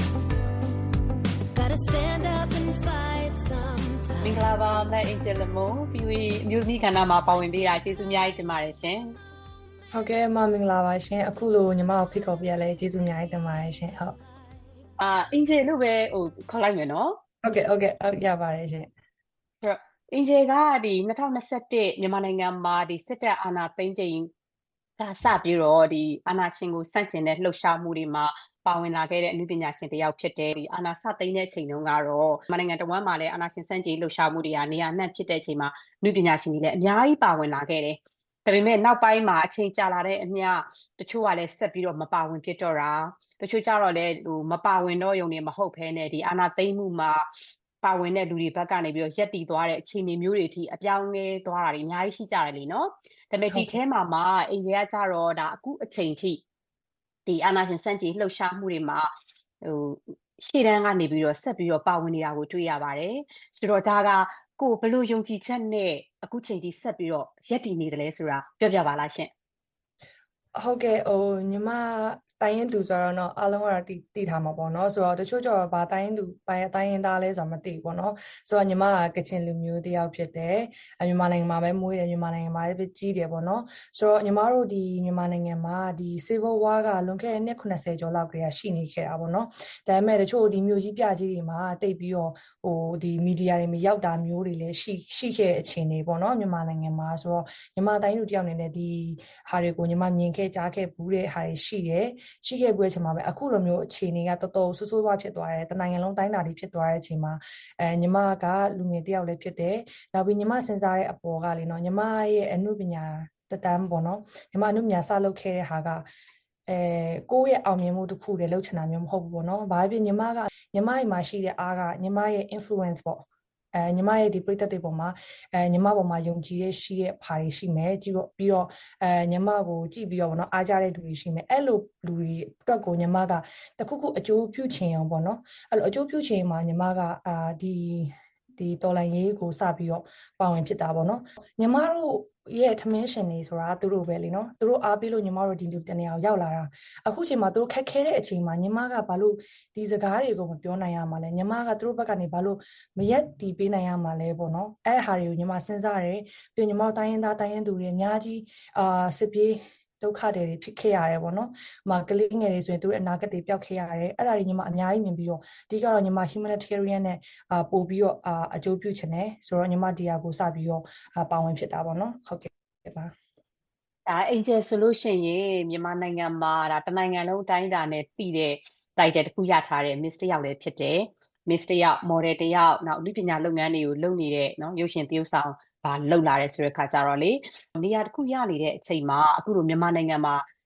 Gotta stand up and fight sometime. မင်္ဂလာပါမအင်ဂျယ်လမွန်ပြီးပြီးမြို့မိခန္ဓာမှာပါဝင်ပေးတာကျေးဇူးအများကြီးတင်ပါတယ်ရှင်။ဟုတ်ကဲ့မမင်္ဂလာပါရှင်။အခုလိုညီမကိုဖိတ်ခေါ်ပြရလဲကျေးဇူးအများကြီးတင်ပါတယ်ရှင်။ဟုတ်။အာအင်ဂျယ်လို့ပဲဟိုခေါ်လိုက်မယ်နော်။ဟုတ်ကဲ့ဟုတ်ကဲ့ဟုတ်ရပါတယ်ရှင်။ဆိုတော့အင်ဂျယ်ကဒီ၂၀၂၁မြန်မာနိုင်ငံမှာဒီစစ်တပ်အာဏာသိမ်းချိန်ကစပြီးတော့ဒီအာဏာရှင်ကိုစန့်ကျင်တဲ့လှုပ်ရှားမှုတွေမှာပါဝင်လာခဲ့တဲ့အမှုပညာရှင်တယောက်ဖြစ်တဲ့ဒီအာဏာစသိမ်းတဲ့အချိန်တုန်းကတော့မြန်မာနိုင်ငံတော်မှာလည်းအာဏာရှင်စန့်ကျင်လှုပ်ရှားမှုတွေကနေရာနှံ့ဖြစ်တဲ့အချိန်မှာအမှုပညာရှင်တွေလည်းအများကြီးပါဝင်လာခဲ့တယ်။ဒါပေမဲ့နောက်ပိုင်းမှာအချိန်ကြာလာတဲ့အမျှတချို့ကလည်းဆက်ပြီးတော့မပါဝင်ဖြစ်တော့တာတချို့ကြတော့လည်းဟိုမပါဝင်တော့ရုံနဲ့မဟုတ်ဘဲနဲ့ဒီအာဏာသိမ်းမှုမှာပါဝင်တဲ့လူတွေဘက်ကနေပြီးတော့ရက်တည်သွားတဲ့အခြေအနေမျိုးတွေအထိအပြောင်းလဲသွားတာတွေအများကြီးရှိကြတယ်လीနော်။ဒါပေမဲ့ဒီထဲမှာမှအင်ဂျယ်ကကြတော့ဒါအခုအချိန်ထိဒီအာဏာရှင်စန့်ကျင်လှုပ်ရှားမှုတွေမှာဟိုရှေ့တန်းကနေပြီးတော့ဆက်ပြီးတော့ပါဝင်နေတာကိုတွေ့ရပါတယ်ဆိုတော့ဒါကကိုဘလို့ယုံကြည်ချက်နဲ့အခုချိန်ထိဆက်ပြီးတော့ရက်တည်နေတယ်လဲဆိုတာပြောပြပါလားရှင်ဟုတ်ကဲ့ဟိုညီမတိုင်းရင်သူဆိုတော့နော်အားလုံးကတော့တည်တည်ထားမှာပေါ့နော်ဆိုတော့တချို့ကျတော့ဗာတိုင်းရင်သူပိုင်းတိုင်းရင်သားလဲဆိုတော့မသိဘူးပေါ့နော်ဆိုတော့ညီမကကချင်လူမျိုးတယောက်ဖြစ်တယ်အမြန်မာနိုင်ငံမှာပဲမွေးတယ်မြန်မာနိုင်ငံမှာပဲကြီးတယ်ပေါ့နော်ဆိုတော့ညီမတို့ဒီမြန်မာနိုင်ငံမှာဒီ Civil War ကလွန်ခဲ့တဲ့နှစ်ခုနှစ်ဆယ်ကျော်လောက်ကတည်းကရှိနေခဲ့တာပေါ့နော်ဒါပေမဲ့တချို့ဒီမျိုးကြီးပြကြီးတွေမှာတိတ်ပြီးတော့ဟိုဒီမီဒီယာတွေမရောက်တာမျိုးတွေလည်းရှိရှိခဲ့တဲ့အခြေအနေပေါ့နော်မြန်မာနိုင်ငံမှာဆိုတော့ညီမတိုင်းလူတယောက်အနေနဲ့ဒီဟာတွေကိုညီမမြင်ခဲ့ကြားခဲ့ဘူးတဲ့ဟာတွေရှိတယ်ရှိခဲ့ပွဲချိန်မှာပဲအခုလိုမျိုးအခြေအနေကတော်တော်ဆိုးဆိုးဝါးဖြစ်သွားတယ်တနိုင်ငံလုံးတိုင်းတာတွေဖြစ်သွားတဲ့အချိန်မှာအဲညီမကလူငယ်တယောက်လည်းဖြစ်တယ်နောက်ပြီးညီမစဉ်းစားတဲ့အပေါ်ကလေနော်ညီမရဲ့အမှုပညာတတန်းပေါ့နော်ညီမအမှုပညာစလုပ်ခဲ့တဲ့ဟာကအဲကိုယ့်ရဲ့အောင်မြင်မှုတစ်ခုတည်းလုပ်ချင်တာမျိုးမဟုတ်ဘူးပေါ့နော်ဘာဖြစ်ညီမကညီမရဲ့မှာရှိတဲ့အားကညီမရဲ့ influence ပေါ့အဲညီမရဲ့ဒီပရိသတ်တွေပေါ်မှာအဲညီမပေါ်မှာယုံကြည်ရရှိတဲ့ဘာတွေရှိမယ်ကြည့်တော့ပြီးတော့အဲညီမကိုကြည့်ပြီးတော့ဗောနော်အားကြတဲ့လူတွေရှိမယ်အဲ့လိုလူတွေအတွက်ကိုညီမကတခုခုအကျိုးပြုချင်အောင်ဗောနော်အဲ့လိုအကျိုးပြုချင်မှာညီမကအာဒီဒီတော်လိုင်းရေးကိုစပြီးတော့ပါဝင်ဖြစ်တာဗောနော်ညီမတို့ရဲ့ထမင်းရှင်နေဆိုတာသူတို့ပဲလीနော်သူတို့အားပေးလို့ညီမတို့ဒီလူတနေအောင်ရောက်လာတာအခုချိန်မှာသူတို့ခက်ခဲတဲ့အချိန်မှာညီမကဘာလို့ဒီစကားတွေကိုမပြောနိုင်ရမှာလဲညီမကသူတို့ဘက်ကနေဘာလို့မရက်တီးပေးနိုင်ရမှာလဲပေါ့နော်အဲ့ဟာတွေကိုညီမစဉ်းစားတယ်ပြီးညီမတို့တိုင်းရင်းသားတိုင်းရင်းသူတွေအများကြီးအာစစ်ပြေးဒုက္ခတွေဖြစ်ခဲ့ရတယ်ပေါ့နော်။မှာကလေးငယ်တွေဆိုရင်သူတို့အနာဂတ်တွေပျောက်ခဲ့ရတယ်။အဲ့ဒါတွေညီမအများကြီးမြင်ပြီးတော့အဓိကတော့ညီမ humanitarian နဲ့အာပို့ပြီးတော့အာအကျိုးပြုချင်တယ်ဆိုတော့ညီမဒီဟာကိုစပြီးတော့ပါဝင်ဖြစ်တာပေါ့နော်။ဟုတ်ကဲ့ပါ။ဒါအင်ဂျယ်ဆိုလို့ရှိရင်မြန်မာနိုင်ငံမှာဒါတနိုင်ငံလုံးအတိုင်းအတာနဲ့တည်တဲ့တိုက်တဲ့တခုရထားတဲ့ miss တယောက်လည်းဖြစ်တယ်။ miss တယောက် model တယောက်နောက်လူပညာလုပ်ငန်းတွေကိုလုပ်နေတဲ့နော်ရုပ်ရှင်သရုပ်ဆောင်ဘာလောက်လာတယ်ဆိုတဲ့ခါကြတော့လေနေရာတစ်ခုရနေတဲ့အချိန်မှာအခုလိုမြန်မာနိုင်ငံမှာ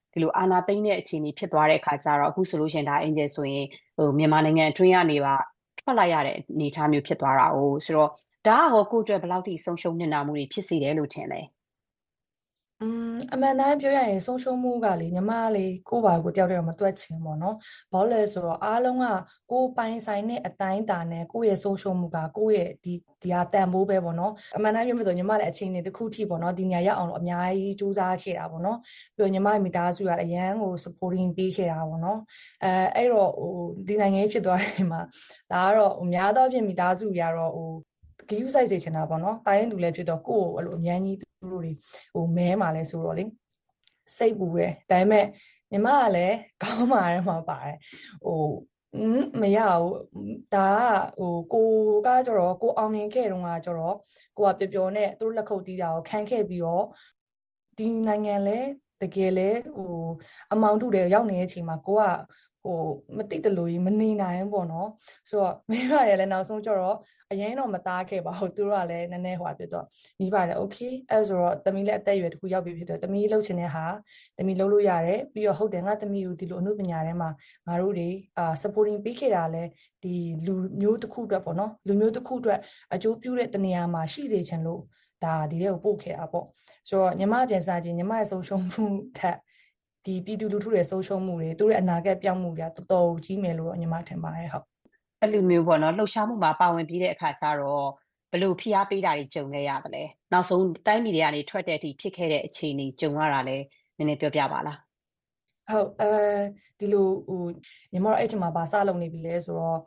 ဒီလိုအာဏာသိမ်းတဲ့အခြေအနေဖြစ်သွားတဲ့အခါကျတော့အခုဆိုလို့ရှိရင်ဒါအင်ဂျယ်ဆိုရင်ဟိုမြန်မာနိုင်ငံအတွင်းကနေပါထွက်လာရတဲ့အနေအထားမျိုးဖြစ်သွားတာ哦ဆိုတော့ဒါကဟောကိုယ့်အတွက်ဘယ်လောက်ထိဆုံးရှုံးနေတာမှုတွေဖြစ်စေတယ်လို့ထင်လဲอืมအမှန်တမ်းပြောရရင်ဆုံးရှုံးမှုကလေညီမလေးကိုယ့်ဘာကိုတယောက်တည်းတော့မတွက်ချင်ပေါ့နော်။ဘာလို့လဲဆိုတော့အားလုံးကကိုယ်ပိုင်ဆိုင်တဲ့အတိုင်းတာနဲ့ကိုယ့်ရဲ့ဆုံးရှုံးမှုကကိုယ့်ရဲ့ဒီဒီဟာတန်ဖိုးပဲပေါ့နော်။အမှန်တမ်းပြောမှဆိုညီမလည်းအချိန်နဲ့တစ်ခုထိပေါ့နော်ဒီနေရာရောက်အောင်လို့အများကြီးစူးစမ်းခဲ့တာပေါ့နော်။ပြီးတော့ညီမမိသားစုကအရန်ကို supporting ပေးခဲ့တာပေါ့နော်။အဲအဲ့တော့ဟိုဒီနိုင်ငံကြီးဖြစ်သွားတဲ့မှာဒါကတော့ဟိုများသောအားဖြင့်မိသားစုကြီးကတော့ဟိုဂရုစိုက်စေချင်တာပေါ့နော်။တိုင်းရင်သူလည်းဖြစ်တော့ကိုယ့်ကိုအဲ့လိုအများကြီးသူတို့တွေဟိုမဲမှာလဲဆိုတော့လေစိတ်ပူတယ်ဒါပေမဲ့ညီမကလည်းကောင်းပါရဲမှာပါတယ်ဟိုမရဘူးဒါကဟိုကိုကကျတော့ကိုအောင်မြင်ခဲ့တော့ကကျတော့ကိုကပျော်ပျော်နဲ့သူတို့လက်ခုပ်တီးတာကိုခံခဲ့ပြီးတော့ဒီနိုင်ငံလဲတကယ်လဲဟိုအမောင်တူတယ်ရောက်နေတဲ့အချိန်မှာကိုကဟိုမသိတလို့ကြီးမနေနိုင်ဘူးပေါ့နော်ဆိုတော့မိဘရလည်းနောက်ဆုံးကျတော့အရင်တော့မသားခဲ့ပါဘူးသူတို့ကလည်းနည်းနည်းဟိုပါဖြစ်တော့မိဘလည်း okay အဲဆိုတော့တမီးလည်းအသက်အရွယ်တစ်ခုရောက်ပြီဖြစ်တော့တမီးလှုပ်ချင်တဲ့ဟာတမီးလှုပ်လို့ရတယ်ပြီးတော့ဟုတ်တယ်ငါတမီးကိုဒီလိုအမှုပညာထဲမှာငါတို့တွေအာ supporting ပေးခဲ့တာလဲဒီလူမျိုးတစ်ခုအတွက်ပေါ့နော်လူမျိုးတစ်ခုအတွက်အကျိုးပြုတဲ့တနေရာမှာရှိစေချင်လို့ဒါဒီတဲ့ကိုပို့ခဲ့တာပေါ့ဆိုတော့ညီမပြန်စားခြင်းညီမရဲ့ဆုံးရှုံးမှုထက်ဒီပြည်သူလူထုရဲ့ဆုံးရှုံးမှုတွေသူတို့ရဲ့အနာဂတ်ပြောင်းမှုတွေတော်တော်ကြီးမယ်လို့တော့ညီမထင်ပါတယ်ဟုတ်အဲ့လိုမျိုးပေါ့နော်လှုပ်ရှားမှုမှာပါဝင်ပြီးတဲ့အခါကျတော့ဘယ်လိုဖိအားပေးတာတွေကြုံခဲ့ရတယ်လဲနောက်ဆုံးတိုင်းပြည်တွေကနေထွက်တဲ့အထိဖြစ်ခဲ့တဲ့အခြေအနေကြုံရတာလဲနည်းနည်းပြောပြပါလားဟုတ်အဲဒီလိုဟိုညီမတို့အဲ့ချိန်မှာဗာစလုပ်နေပြီလဲဆိုတော့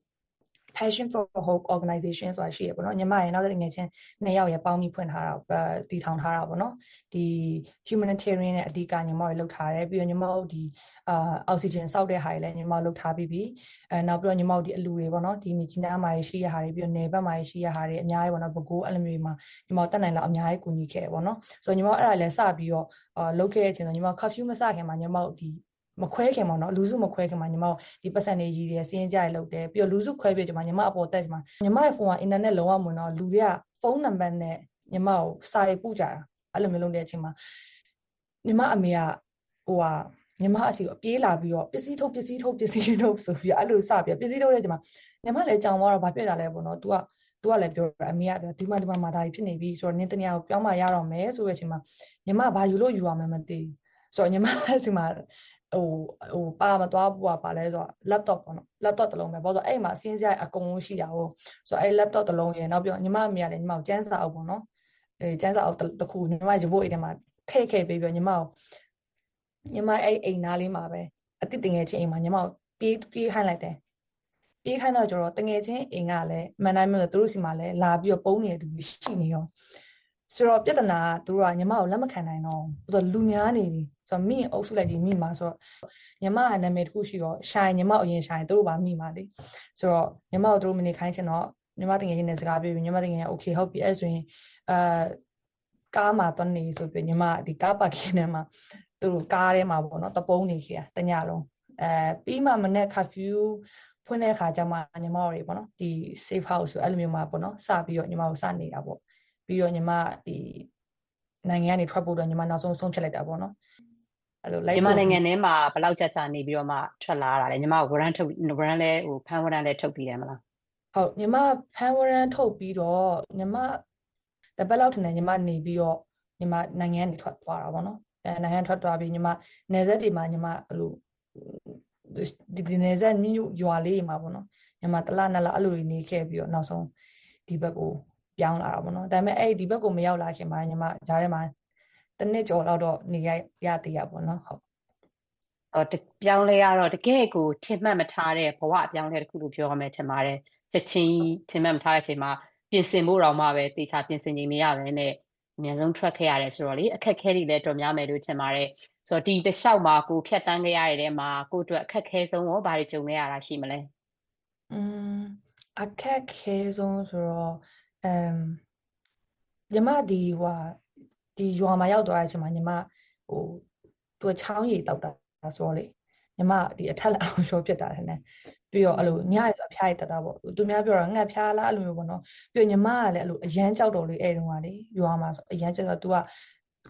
Passion for Hope Organization ဆိုတာရှိရပေါ့နော်ညီမရဲ့နောက်တဲ့ငယ်ချင်းနှစ်ယောက်ရပေါင်းပြီးဖွင့်ထားတာတည်ထောင်ထားတာပေါ့နော်ဒီ humanitarian နဲ့အဓိကညီမတို့လုပ်ထားတယ်ပြီးတော့ညီမတို့ဒီအာအောက်ဆီဂျင်စောက်တဲ့ဟာတွေလည်းညီမတို့လုပ်ထားပြီးပြီအဲနောက်ပြီးတော့ညီမတို့ဒီအလူတွေပေါ့နော်ဒီမြကြီးနားမှာရှိရဟာတွေပြီးတော့နယ်ဘက်မှာရှိရဟာတွေအများကြီးပေါ့နော်ဘကိုးအဲ့လိုမျိုးမှာညီမတို့တက်နိုင်လောက်အများကြီးကူညီခဲ့တယ်ပေါ့နော်ဆိုတော့ညီမတို့အဲ့ဒါလည်းစပြီးတော့အာလုပ်ခဲ့တဲ့အချိန်ဆိုညီမတို့ curfew မစခင်မှာညီမတို့ဒီမခွဲခင်ပေါ့နော်လူစုမခွဲခင်မှာညီမတို့ဒီ percentage ကြီးတွေစီးရင်ကြရလောက်တယ်ပြီးတော့လူစုခွဲပြကြမှာညီမအပေါ်တက်ကြမှာညီမရဲ့ဖုန်းက internet လုံးဝမဝင်တော့လူတွေကဖုန်းနံပါတ်နဲ့ညီမကိုစာရေးပို့ကြတာအဲ့လိုမျိုးလုပ်တဲ့အချိန်မှာညီမအမေကဟိုဟာညီမအစီကိုပြေးလာပြီးတော့ပစ္စည်းထုတ်ပစ္စည်းထုတ်ပစ္စည်းထုတ်ဆိုပြီးအဲ့လိုစပြီးပစ္စည်းထုတ်တဲ့အချိန်မှာညီမလည်းကြောင်သွားတော့ဗာပြက်တာလဲပေါ့နော် तू က तू ကလည်းပြောတာအမေကဒီမှာဒီမှာမာတာကြီးဖြစ်နေပြီဆိုတော့နင်းတနေရာကိုပြောင်းမှရတော့မယ်ဆိုတဲ့အချိန်မှာညီမဘာယူလို့ယူရမှမသိဆိုတော့ညီမအစီမှာဟိုဟိုပါမသွားဘူးပါလဲဆိုတော့ laptop ပေါ့နော် laptop တစ်လုံးပဲပေါ့ဆိုတော့အဲ့မှာအစင်းစရိုက်အကုန်လုံးရှိတာဟုတ်ဆိုတော့အဲ့ laptop တစ်လုံးရယ်နောက်ပြီးတော့ညီမအမေကလည်းညီမကိုကျန်းစာအုပ်ပေါ့နော်အဲကျန်းစာအုပ်တစ်ခုညီမရုပ်ဖို့အိမ်ထဲမှာထည့်ခဲ့ပြီးပြီးညီမကိုညီမအဲ့အိမ်သားလေးမှာပဲအတိတ်တငယ်ချင်းအိမ်မှာညီမကိုပြေးပြေးခိုင်းလိုက်တယ်ပြေးခိုင်းတော့ကျတော့တငယ်ချင်းအိမ်ကလည်းမန်တိုင်းမျိုးသူတို့စီမှာလည်းလာပြီးတော့ပုံနေတူရှိနေရောဆိုတော့ပြဿနာကသူတို့ကညီမကိုလက်မခံနိုင်တော့ဘူးဆိုတော့လူများနေပြီဆိုတော့မိအုပ်စုလိုက်ကြီးမိမှာဆိုတော့ညီမကနာမည်တစ်ခုရှိတော့ရှိုင်ညီမအရင်ရှိုင်သူတို့ပါမိမှာလေဆိုတော့ညီမကိုသူတို့မနေခိုင်းချင်တော့ညီမတငယ်ချင်းနဲ့စကားပြောပြီးညီမတငယ်ချင်းโอเคဟုတ်ပြီအဲ့ဆိုရင်အာကားမှာတွန်းနေဆိုပြီးညီမဒီကားပါကင်းထဲမှာသူတို့ကားထဲမှာပေါ့နော်တပုံးနေခဲ့တာတညလုံးအဲပြီးမှမနေ့ curfew ဖွင့်တဲ့အခါကျမှညီမတို့တွေပေါ့နော်ဒီ safe house ဆိုအဲ့လိုမျိုးမှာပေါ့နော်စပြီးတော့ညီမကိုစနေတာပေါ့ပြီးတော့ညီမဒီနိုင်ငံကနေထွက်ဖို့တော့ညီမနောက်ဆုံးဆုံးဖြတ်လိုက်တာပေါ့နော်အဲ့လိုလိုက်မြန်မာနိုင်ငံထဲမှာဘယ်လောက်ကြာကြာနေပြီးတော့မှထွက်လာတာလဲညီမဝရန်ထုတ်ဝရန်လဲဟိုဖန်ဝရန်လဲထုတ်ပြီးတယ်မလားဟုတ်ညီမဖန်ဝရန်ထုတ်ပြီးတော့ညီမတပတ်လောက်ထင်တယ်ညီမနေပြီးတော့ညီမနိုင်ငံကနေထွက်သွားတာပေါ့နော်အဲနိုင်ငံထွက်သွားပြီးညီမနယ်စပ်တွေမှာညီမအဲ့လိုဒီဒီနယ်စပ်မြို့ရွာလေးမှာပေါ့နော်ညီမတလနလအဲ့လိုနေခဲ့ပြီးတော့နောက်ဆုံးဒီဘက်ကိုပြောင်းလာတာပေါ့နော်ဒါပေမဲ့အဲ့ဒီဘက်ကိုမရောက်လာခင်မှာညီမဂျားထဲမှာတနစ်ကျော်လောက်တော့နေရရသေးရပေါ့နော်ဟုတ်အော်ပြောင်းလဲရတော့တကယ်ကိုထင်မှတ်မထားတဲ့ဘဝအပြောင်းလဲတစ်ခုလို့ပြောရမယ်ထင်ပါတယ်ချက်ချင်းထင်မှတ်မထားတဲ့အချိန်မှာပြင်ဆင်ဖို့တော့မှပဲတေချာပြင်ဆင်နေမရပဲနဲ့အများဆုံးထွက်ခဲ့ရတယ်ဆိုတော့လေအခက်ခဲတွေလည်းတော်များမယ်လို့ထင်ပါတယ်ဆိုတော့ဒီတစ်လျှောက်မှာကိုဖြတ်တန်းခဲ့ရတဲ့ထဲမှာကိုအတွက်အခက်ခဲဆုံးရောဘာတွေကြုံခဲ့ရတာရှိမလဲอืมအခက်ခဲဆုံးဆိုတော့အမ်ညီမဒီဟိုဒီရွာမှာရောက်သွားတဲ့အချိန်မှာညီမဟိုသူချောင်းရည်တောက်တာဆိုတော့လေညီမဒီအထက်လက်အောင်ရောဖြစ်တာတယ်နဲ့ပြီးတော့အဲ့လိုညရအဖျားရည်တတာပေါ့သူများပြောတာငှက်ဖျားလားအဲ့လိုမျိုးပေါ့နော်ပြီးတော့ညီမကလည်းအဲ့လိုအရန်ကြောက်တော်လေးအဲ့တုန်းကလေရွာမှာဆိုအရန်ကြောက်တော့ तू က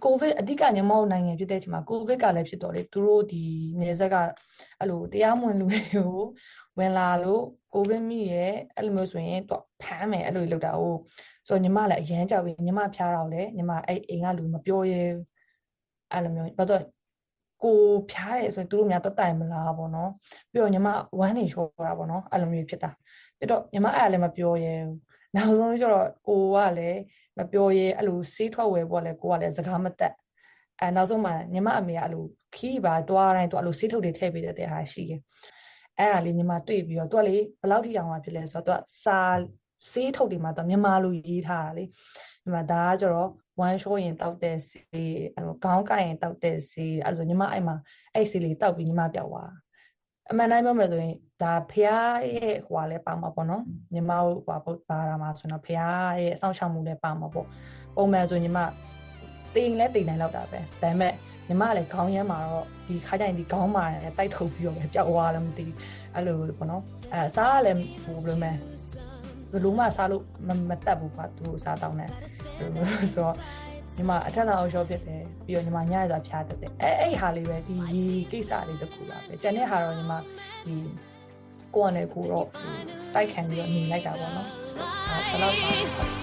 ကိုဗစ်အဓိကညီမတို့နိုင်ငံဖြစ်တဲ့အချိန်မှာကိုဗစ်ကလည်းဖြစ်တော့လေသူတို့ဒီနေဆက်ကအဲ့လိုတရားမဝင်လူတွေကိုဝင်လာလို့ကိုဗစ်မိရဲ့အဲ့လိုမျိုးဆိုရင်တော့ဖမ်းမယ်အဲ့လိုလုပ်တာ哦ဆိုတော့ညီမလည်းအရန်ကြောက်ပြီးညီမဖျားတော့လေညီမအဲ့အိမ်ကလူမပြောရဲအဲ့လိုမျိုးဘာတော့ကိုဖျားတယ်ဆိုရင်သူတို့များတော့တိုင်မလားပေါ့နော်ပြီးတော့ညီမဝမ်းနေချောတာပေါ့နော်အဲ့လိုမျိုးဖြစ်တာပြီးတော့ညီမအဲ့လည်းမပြောရဲဘူးနောက်ဆုံးကျတော့ကိုကလည်းမပြောရဲအဲ့လိုစေးထွက်ဝယ်ပေါ့လေကိုကလည်းစကားမတက်အဲနောက်ဆုံးမှညီမအမေကအဲ့လိုခီးပါတွားတိုင်းသူအဲ့လိုစေးထုတ်တွေထည့်ပေးတဲ့တဲ့ဟာရှိတယ်အဲ့ဒါလေးညီမတွေ့ပြီးတော့သူကလေဘယ်လောက်ထိအောင်မှဖြစ်လဲဆိုတော့သူကစာစေးထုတ်တွေမှာသူမြန်မာလိုရေးထားတာလေညီမဒါကကျတော့ဝမ်းရှိုးရင်တောက်တဲ့စီအဲ့လိုခေါင်းကိုက်ရင်တောက်တဲ့စီအဲ့လိုညီမအဲ့မှာအဲ့စီလေးတောက်ပြီးညီမပြောက်သွားအမှန်တိုင်းပြောမယ်ဆိုရင်ဒါဖះရဲ့ဟိုကလည်းပါမှာပေါ့နော်ညီမတို့ဟိုပါတာမှာဆိုတော့ဖះရဲ့အဆောင်ရှောက်မှုလည်းပါမှာပေါ့ပုံမှန်ဆိုညီမတိမ်လဲတိမ်နိုင်လောက်တာပဲဒါပေမဲ့ညီမလည်းခေါင်းရမ်းမှာတော့ဒီခါကျရင်ဒီခေါင်းမှာတိုက်ထုတ်ပြီးတော့ပဲပျောက်သွားလည်းမသိအဲ့လိုပေါ့နော်အဲစားလည်းဟိုဘယ်လိုမဲဘယ်လိုမှစားလို့မတက်ဘူးကွာသူစားတောင်းတယ်ဆိုတော့ညီမအထက်နောက်ရှော့ဖြစ်တယ်ပြီးတော့ညီမညရစွာဖျားတက်တယ်အဲအဲ့ဟာလေးပဲဒီရေကိစ္စလေးတစ်ခုပါပဲကျန်တဲ့ဟာတော့ညီမဒီကိုယ်နဲ့ကိုတော့တိုက်ခံပြီးတော့နေလိုက်တာပေါ့နော်ဒါဘယ်လောက်ပါ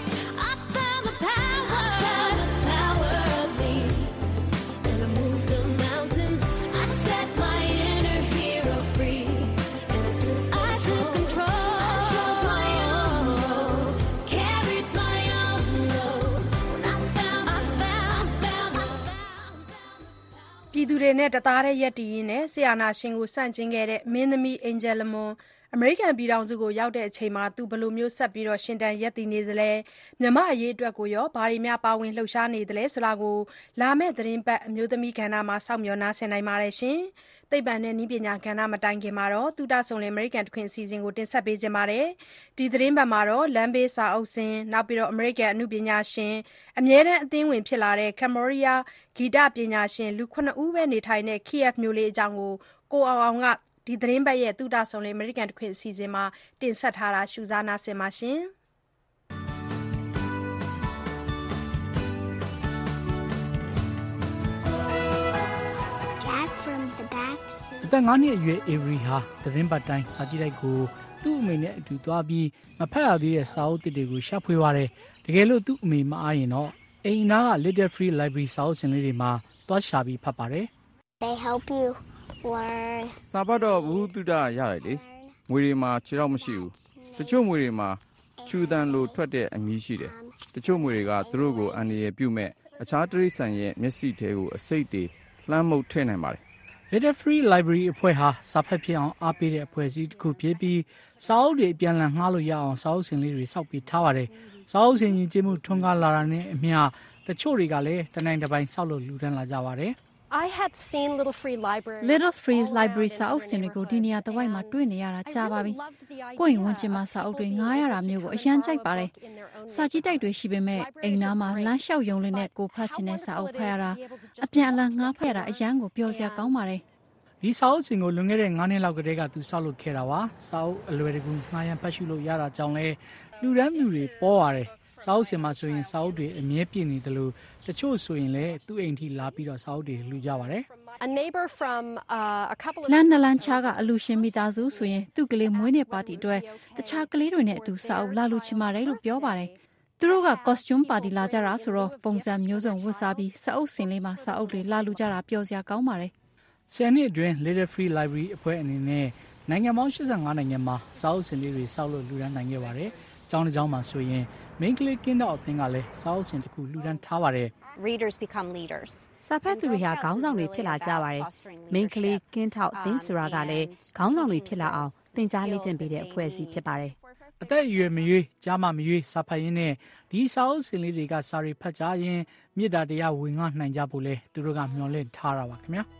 ပြည်သူတွေနဲ့တသားတည်းရက်တည်ရင်းနဲ့ဆီယာနာရှင်ကိုစန့်ကျင်ခဲ့တဲ့မင်းသမီးအင်ဂျယ်လမွန်အမေရိကန်ပြည်ထောင်စုကိုရောက်တဲ့အချိန်မှာသူဘယ်လိုမျိုးဆက်ပြီးတော့ရှင်တန်ရက်တည်နေသလဲမြန်မာအရေးအတွက်ကိုရောဘာတွေများပါဝင်လှုပ်ရှားနေသလဲဆိုတာကိုလာမယ့်သတင်းပတ်အမျိုးသမီးကဏ္ဍမှာစောင့်မျှော်နားဆင်နိုင်ပါတယ်ရှင်သိပ္ပံနဲ့နည်းပညာကဏ္ဍမတိုင်ခင်မှာတော့တူတာဆုံလင်အမေရိကန်တခွင်အစီအစဉ်ကိုတင်ဆက်ပေးခြင်းပါတယ်ဒီသတင်းပတ်မှာတော့လမ်းဘေးစာအုပ်စင်နောက်ပြီးတော့အမေရိကန်အမှုပညာရှင်အမြဲတမ်းအသင်းဝင်ဖြစ်လာတဲ့ကမ်ဘောဒီးယားဂီတပညာရှင်လူခုနှစ်ဦးပဲနေထိုင်တဲ့ Kiev မြို့လေးအကြောင်းကိုကိုအောင်အောင်ကဒီသတင်းပတ်ရဲ့တူတာဆုံလင်အမေရိကန်တခွင်အစီအစဉ်မှာတင်ဆက်ထားတာရှုစားနာဆင်ပါရှင်အသက်၅နှစ်အရွယ် Avery ဟာသတင်းပတ်တိုင်းစာကြည့်တိုက်ကိုသူ့အမေနဲ့အတူသွားပြီးမဖတ်ရသေးတဲ့စာအုပ်တစ်တွေကိုရှာဖွေပါတယ်တကယ်လို့သူ့အမေမအားရင်တော့အိမ်နာက Little Free Library စာအုပ်ရှင်လေးတွေမှာသွားရှာပြီးဖတ်ပါတယ် They help you learn စာပတ်တော့ဘူးတုဒရတယ်လေငွေတွေမှာခြေတော့မရှိဘူးတချို့ငွေတွေမှာချူတန်လိုထွက်တဲ့အမီးရှိတယ်တချို့ငွေတွေကသူတို့ကိုအန္တရာယ်ပြုမဲ့အခြားတရိษံရဲ့မျက်စိထဲကိုအစိတ်တွေလှမ်းမှုတ်ထည့်နိုင်ပါတယ် Little Free Library အဖွဲ့ဟာစာဖတ်ဖြစ်အောင်အားပေးတဲ့အဖွဲ့အစည်းတစ်ခုဖြစ်ပြီးစာအုပ်တွေအပြန်အလှန်ငှားလို့ရအောင်စာအုပ်စင်လေးတွေစောက်ပေးထားပါတယ်။စာအုပ်စင်ကြီးကျင်းမှုထွန်းကားလာတာနဲ့အမျှတချို့တွေကလည်းတနိုင်တစ်ပိုင်းစောက်လို့လူတန်းလာကြပါတယ်။ I had seen Little Free Library Little Free Library စာအုပ်စင်တွေကိုဒီနေရာတစ်ဝိုက်မှာတွေ့နေရတာကြာပါပြီ။ကိုယ့်ရင်ဝင်ကျင်မှာစာအုပ်တွေငှားရတာမျိုးကိုအရန်ကြိုက်ပါတယ်။စာကြည့်တိုက်တွေရှိပေမဲ့အိမ်နာမှာလမ်းလျှောက်ယုံလေးနဲ့ကိုဖတ်ချင်တဲ့စာအုပ်ဖတ်ရတာအပြန်အလှန်ငှားဖတ်ရတာအရန်ကိုပျော်စရာကောင်းပါတယ်။ဒီစာအုပ်စင်ကိုလွန်ခဲ့တဲ့၅နှစ်လောက်ကတည်းကသူဆောက်လုပ်ခဲ့တာပါစာအုပ်အလွယ်တကူငှားရန်ဖတ်ရှုလို့ရတာကြောင့်လဲလူရန်သူတွေပေါ်ရတယ်စာအုပ်စင်မှာဆိုရင်စာအုပ်တွေအမြဲပြည့်နေတယ်လို့တချို့ဆိုရင်လည်းသူ့အိမ်ထိလာပြီးတော့စာအုပ်တွေလူကြပါတယ် A neighbor from uh, a couple of လမ်းနလန်းချားကအလူရှင်မိသားစုဆိုရင်သူ့ကလေးမွေးနေ့ပါတီအတွက်တခြားကလေးတွေနဲ့အတူစာအုပ်လာလူချင်ပါတယ်လို့ပြောပါတယ်သူတို့က costume party လာကြတာဆိုတော့ပုံစံမျိုးစုံဝတ်စားပြီးစာအုပ်စင်လေးမှာစာအုပ်တွေလာလူကြတာပျော်စရာကောင်းပါတယ်ဆယ်နှစ်အတွင်း Little Free Library အဖွဲ့အနေနဲ့နိုင်ငံပေါင်း၈၅နိုင်ငံမှာစာအုပ်စင်လေးတွေစောက်လို့လူတန်းနိုင်ခဲ့ပါတယ်။ကျောင်းတစ်ကျောင်းမှာဆိုရင် main ကလေးကင်းတော့အသင်းကလည်းစာအုပ်စင်တစ်ခုလူတန်းထားပါတယ်။ Readers become leaders စာဖတ်သူတွေဟာခေါင်းဆောင်တွေဖြစ်လာကြပါတယ်။ main ကလေးကင်းထောက်အသင်းဆိုတာကလည်းခေါင်းဆောင်တွေဖြစ်လာအောင်သင်ကြားလေ့ကျင့်ပေးတဲ့အဖွဲ့အစည်းဖြစ်ပါတယ်။အသက်အရွယ်မရွေးကြားမမရွေးစာဖတ်ရင်းနဲ့ဒီစာအုပ်စင်လေးတွေကစာတွေဖတ်ကြရင်မေတ္တာတရားဝင်ငှနိုင်ကြဖို့လဲသူတို့ကမျှော်လင့်ထားတာပါခင်ဗျာ။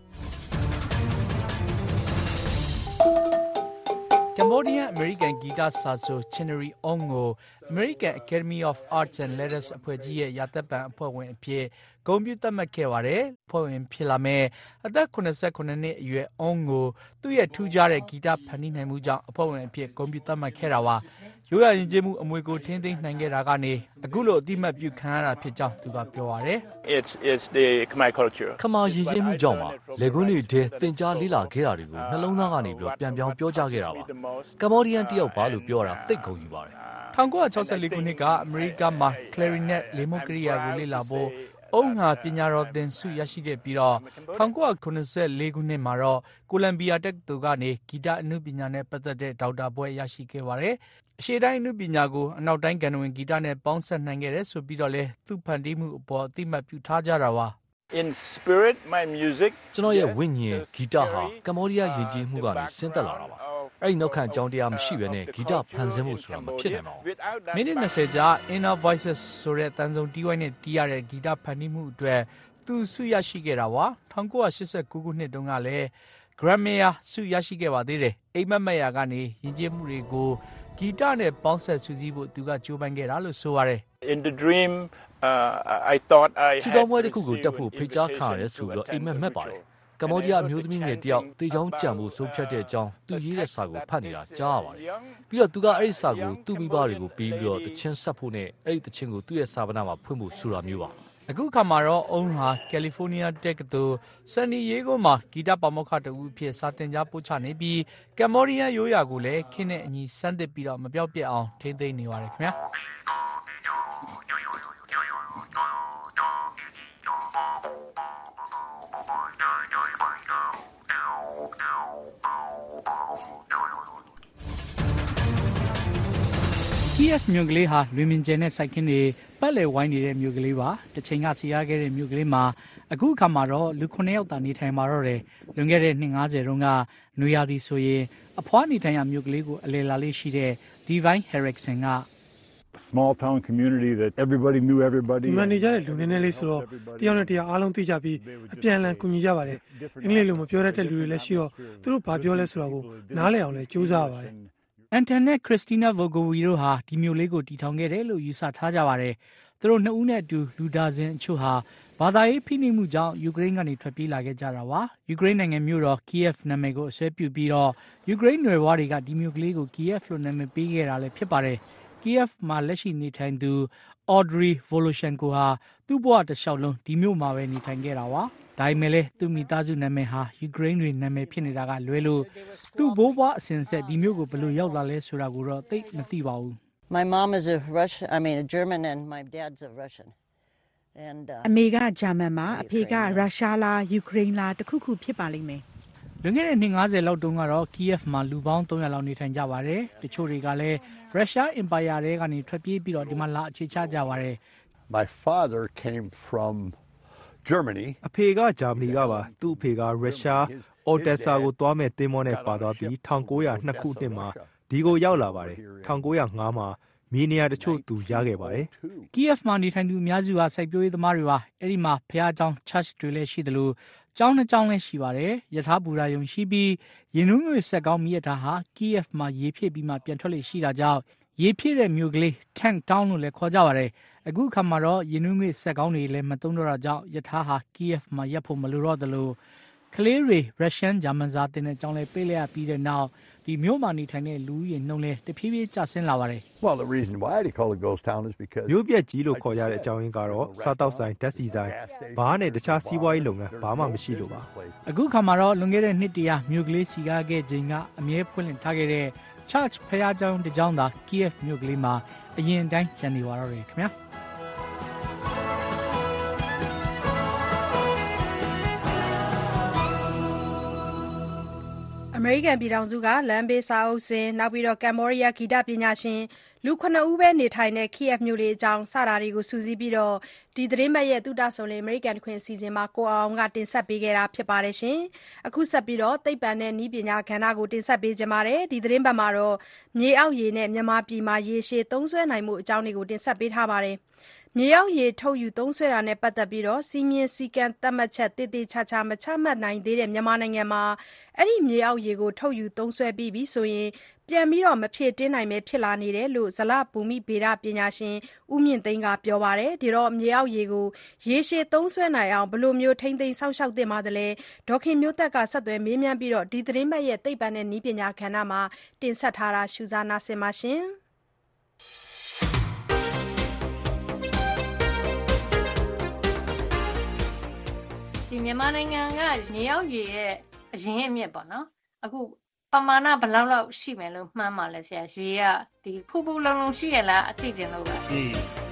Cambodian American ဂီတစာဆို Chinnery Ong ကို American Academy of Arts and Letters အဖွဲ့ကြီးရဲ့ရာသက်ပန်အဖွဲ့ဝင်အဖြစ်ဂုဏ်ပြုသတ်မှတ်ခဲ့ပါတယ်။ဖွဲ့ဝင်ဖြစ်လာမဲ့အသက်ခုနှစ်နှစ်အရွယ်အုံးကိုသူ့ရဲ့ထူးခြားတဲ့ဂီတဖန်တီးနိုင်မှုကြောင့်အဖွဲ့ဝင်အဖြစ်ဂုဏ်ပြုသတ်မှတ်ခဲ့တာပါ။ရိုးရာယဉ်ကျေးမှုအမွေကိုထိန်းသိမ်းနိုင်ခဲ့တာကနေအခုလိုအတိမတ်ပြုခံရတာဖြစ်ကြောင်းသူကပြောပါတယ်။ It's it's the Khmer culture. ခမာယဉ်ကျေးမှုကြောင့်ပါလေကွန်းတွေထဲသင်ကြားလေ့လာခဲ့တာတွေကိုနှလုံးသားကနေပြီးတော့ပြန်ပြောင်းပြောကြားခဲ့တာပါကမ္ဘောဒီးယန်တယောက်ပါလို့ပြောတာသိဂုဏ်ယူပါတယ်၁၉၆၄ခုနှစ်ကအမေရိကမှာ clarinet လေမုတ်ကရိယာကိုလေ့လာဖို့အုံငါပညာတော်သင်ဆုရရှိခဲ့ပြီးတော့၁၉၇၄ခုနှစ်မှာတော့ကိုလံဘီယာတက္ကသိုလ်ကနေဂီတအနုပညာနဲ့ပတ်သက်တဲ့ဒေါက်တာဘွဲ့ရရှိခဲ့ပါတယ်။အရှေ့တိုင်းအနုပညာကိုအနောက်တိုင်းကဏ္ဍဝင်ဂီတနဲ့ပေါင်းစပ်နိုင်ခဲ့တဲ့ဆိုပြီးတော့လဲသူ့ဖန်တီးမှုအပေါ်အသိမှတ်ပြုထားကြတာပါ။ In spirit my music ကျွန်တော်ရဲ့ဝိညာဉ်ဂီတဟာကမ္ဘောဒီးယားယဉ်ကျေးမှုကနေဆင်းသက်လာတာပါအဲ့ဒီနောက်ခံအကြောင်းတရားမရှိဘဲနဲ့ဂီတဖန်ဆင်းဖို့ဆိုတာမဖြစ်နိုင်ပါဘူးမိနစ်၂၀ကြာ Inner Voices ဆိုတဲ့တန်ဆုံတီးဝိုင်းနဲ့တီးရတဲ့ဂီတဖန်တီးမှုအတွက်သူဆုရရှိခဲ့တာပါ၁၉၈၉ခုနှစ်တုန်းကလည်း Grammy ဆုရရှိခဲ့ပါသေးတယ်အိမ်မက်မက်ရာကနေယဉ်ကျေးမှုတွေကိုဂီတနဲ့ပေါင်းဆက်စုစည်းဖို့သူကကြိုးပမ်းခဲ့တာလို့ဆိုပါတယ် In the dream uh, I thought I had ချီတော်မွဲတစ်ခုကိုတက်ဖို့ဖိတ်ကြားခါရဲဆိုပြီးတော့အိမ်မက်မက်ပါတယ်ကမ္ဘောဒီးယားအမျိုးသမီးငယ်တယောက်တေချောင်းကြံဖို့ဆုံးဖြတ်တဲ့အကြောင်းသူရေးတဲ့စာကိုဖတ်နေတာကြားရပါတယ်ပြီးတော့သူကအဲ့ဒီစာကိုသူ့မိဘတွေကိုပြီးပြီးတော့တချင်းဆက်ဖို့နဲ့အဲ့ဒီတချင်းကိုသူ့ရဲ့စာပနာမှာဖွင့်ဖို့ဆိုတာမျိုးပါအခုခါမှာတော့အုံးဟာကယ်လီဖိုးနီးယားတက္ကသိုလ်ဆန်နီယေဂိုမှာဂီတပါမောက္ခတဦးအဖြစ်စာသင်ကြားပို့ချနေပြီးကမ္ဘောဒီးယားရိုးရာကိုလည်းခင်းတဲ့အညီစမ်းသစ်ပြီးတော့မပြောက်ပြက်အောင်ထိန်းသိမ်းနေပါတယ်ခင်ဗျာKiev မြို့ကလေးဟာလွင်မြင်ကျယ်နဲ့စိုက်ခင်းတွေပတ်လည်ဝိုင်းနေတဲ့မြို့ကလေးပါတစ်ချိန်ကစီရခဲ့တဲ့မြို့ကလေးမှာအခုအခါမှာတော့လူခုနှစ်ယောက်သာနေထိုင်မှာတော့တယ်လွန်ခဲ့တဲ့နှစ်၅၀တုန်းကနွေရာသီဆိုရင်အဖွားနေထိုင်ရမြို့ကလေးကိုအလည်လာလေးရှိတဲ့ Divine Henriksen က small town community that everybody knew everybody ဒီမှာနေကြတဲ့လူနည်းနည်းလေးဆိုတော့တယောက်နဲ့တယောက်အားလုံးသိကြပြီးအပြန်အလှန်ကူညီကြပါတယ်အင်္ဂလိပ်လိုမပြောတတ်တဲ့လူတွေလည်းရှိတော့သူတို့ဘာပြောလဲဆိုတာကိုနားလည်အောင်လည်းကြိုးစားရပါတယ်အန်တန်နဲ့ခရစ္စတီနာဗိုဂိုဝီတို့ဟာဒီမျိုးလေးကိုတည်ထောင်ခဲ့တယ်လို့ယူဆထားကြပါတယ်။သူတို့နှစ်ဦးနဲ့အတူလူဒါဇင်အချို့ဟာဘာသာရေးဖိနှိပ်မှုကြောင့်ယူကရိန်းကနေထွက်ပြေးလာခဲ့ကြတာပါ။ယူကရိန်းနိုင်ငံမြို့တော်ကီယက်နာမည်ကိုအစွဲပြုပြီးတော့ယူကရိန်းနွယ်ဖွားတွေကဒီမျိုးကလေးကိုကီယက်လို့နာမည်ပေးခဲ့တာလည်းဖြစ်ပါတယ်။ကီယက်မှာလက်ရှိနေထိုင်သူအော်ဒရီဗိုလိုရှန်ကိုဟာသူ့ဘဝတစ်လျှောက်လုံးဒီမျိုးမှာပဲနေထိုင်ခဲ့တာပါ။ဒါပေမဲ့လည်းသူ့မိသားစုနာမည်ဟာယူကရိန်းတွေနာမည်ဖြစ်နေတာကလွဲလို့သူ့ဘိုးဘွားအစဉ်ဆက်ဒီမျိုးကိုဘယ်လိုရောက်လာလဲဆိုတာကိုတော့သိမသိပါဘူး My mom is a Russian I mean a German and my dad's a Russian and အမေကဂျာမန်မှာအဖေကရုရှားလားယူကရိန်းလားတခုခုဖြစ်ပါလိမ့်မယ်လွန်ခဲ့တဲ့နှစ်၅၀လောက်တုန်းကတော့ Kiev မှာလူပေါင်း၃၀၀လောက်နေထိုင်ကြပါတယ်တချို့တွေကလည်းရုရှားအင်ပါယာတွေကနေထွက်ပြေးပြီးတော့ဒီမှာလာအခြေချကြပါတယ် My father came from Germany အဖေကဂျာမနီကပါသူ့အဖေကရုရှားအော်တက်ဆာကိုသွားမဲ့တင်းမောနဲ့ပါသွားပြီး၁၉၀၂ခုနှစ်မှာဒီကိုရောက်လာပါတယ်၁၉၀၅မှာမြေနေရာတချို့သူရခဲ့ပါတယ် Kiev မှာနေထိုင်သူအများစုဟာစိုက်ပျိုးရေးသမားတွေပါအဲ့ဒီမှာဘုရားကျောင်း church တွေလည်းရှိတယ်လို့ကျောင်းနှစ်ကျောင်းလည်းရှိပါတယ်ယထာဘူရာယုံရှိပြီးရင်နုငွေဆက်ကောင်းမြစ်ထားဟာ Kiev မှာရေဖြည့်ပြီးမှပြန်ထွက်လေရှိတာကြောင့်ရေဖြည့်တဲ့မြို့ကလေး Tank Town လို့လည်းခေါ်ကြပါတယ်အခုခါမှာတော့ရင်းနှီးငွေဆက်ကောင်းတွေလည်းမသုံးတော့တာကြောင့်ယထာဟာ Kiev မှာရပ်ဖို့မလိုတော့တယ်လို့ကလေးတွေ Russian ဂျာမန်စာတင်တဲ့အကြောင်းလည်းပေးလိုက်ရပြီးတဲ့နောက်ဒီမြို့မှာနေထိုင်တဲ့လူကြီးနှုံလဲတဖြည်းဖြည်းကျဆင်းလာပါတယ် Well the reason why they call it ghost town is because မြို့ပြက်ကြီးလို့ခေါ်ရတဲ့အကြောင်းရင်းကတော့စားတောက်ဆိုင်ဓာတ်ဆီဆိုင်ဘားနဲ့တခြားစီးပွားရေးလုပ်ငန်းဘာမှမရှိလို့ပါအခုခါမှာတော့လွန်ခဲ့တဲ့နှစ်တရာမြို့ကလေးစီကားခဲ့ခြင်းကအမြဲဖွင့်လှစ်ထားခဲ့တဲ့ Church ဖျားကျောင်းတစ်ကျောင်းသာ Kiev မြို့ကလေးမှာအရင်တိုင်းကျန်နေပါတော့တယ်ခင်ဗျာအမေရိကန်ပြည်ထောင်စုကလမ်းဘေးစာအုပ်စင်နောက်ပြီးတော့ကမ္ဘောဒီးယားဂီတပညာရှင်လူခုနှစ်ဦးပဲနေထိုင်တဲ့ Kiev မြို့လေးအကြောင်းစတာတွေကိုစူးစီးပြီးတော့ဒီသတင်းပတ်ရဲ့သုတဆုံလေးအမေရိကန်ခွင်အစီအစဉ်မှာကိုအောင်ကတင်ဆက်ပေးခဲ့တာဖြစ်ပါတယ်ရှင်အခုဆက်ပြီးတော့သိပ္ပံနဲ့နည်းပညာကဏ္ဍကိုတင်ဆက်ပေးကြပါမယ်ဒီသတင်းပတ်မှာတော့မြေအောက်ရေနဲ့မြန်မာပြည်မှာရေရှည်သုံးစွဲနိုင်မှုအကြောင်းတွေကိုတင်ဆက်ပေးထားပါတယ်မြေအောက်ရေထုတ်ယူသုံးစွဲတာနဲ့ပတ်သက်ပြီးစည်းမျဉ်းစည်းကမ်းသတ်မှတ်ချက်သေသေချာချာမချမှတ်နိုင်သေးတဲ့မြန်မာနိုင်ငံမှာအဲဒီမြေအောက်ရေကိုထုတ်ယူသုံးစွဲပြီးပြီဆိုရင်ပြန်ပြီးမဖြည့်တင်းနိုင်ပဲဖြစ်လာနေတယ်လို့ဇလဘူမိဗေဒပညာရှင်ဦးမြင့်သိန်းကပြောပါတယ်။ဒီတော့မြေအောက်ရေကိုရေရှည်သုံးစွဲနိုင်အောင်ဘယ်လိုမျိုးထိန်းသိမ်းစောင့်ရှောက်သင့်ပါသလဲ။ဒေါ်ခင်မျိုးသက်ကဆက်သွယ်မေးမြန်းပြီးဒီသတင်းပတ်ရဲ့သိပ္ပံနဲ့နည်းပညာကဏ္ဍမှာတင်ဆက်ထားတာရှုစားနာဆင်ပါရှင်။ဒီမြန်မာနိုင်ငံကမြေအောက်ရေရဲ့အရင်းအမြစ်ပေါ့နော်အခုပမာဏဘယ်လောက်လောက်ရှိမယ်လို့မှန်းပါလဲဆရာရေကဒီဖူဖူလုံလုံရှိရလားအသိကျင်လို့ပါအေး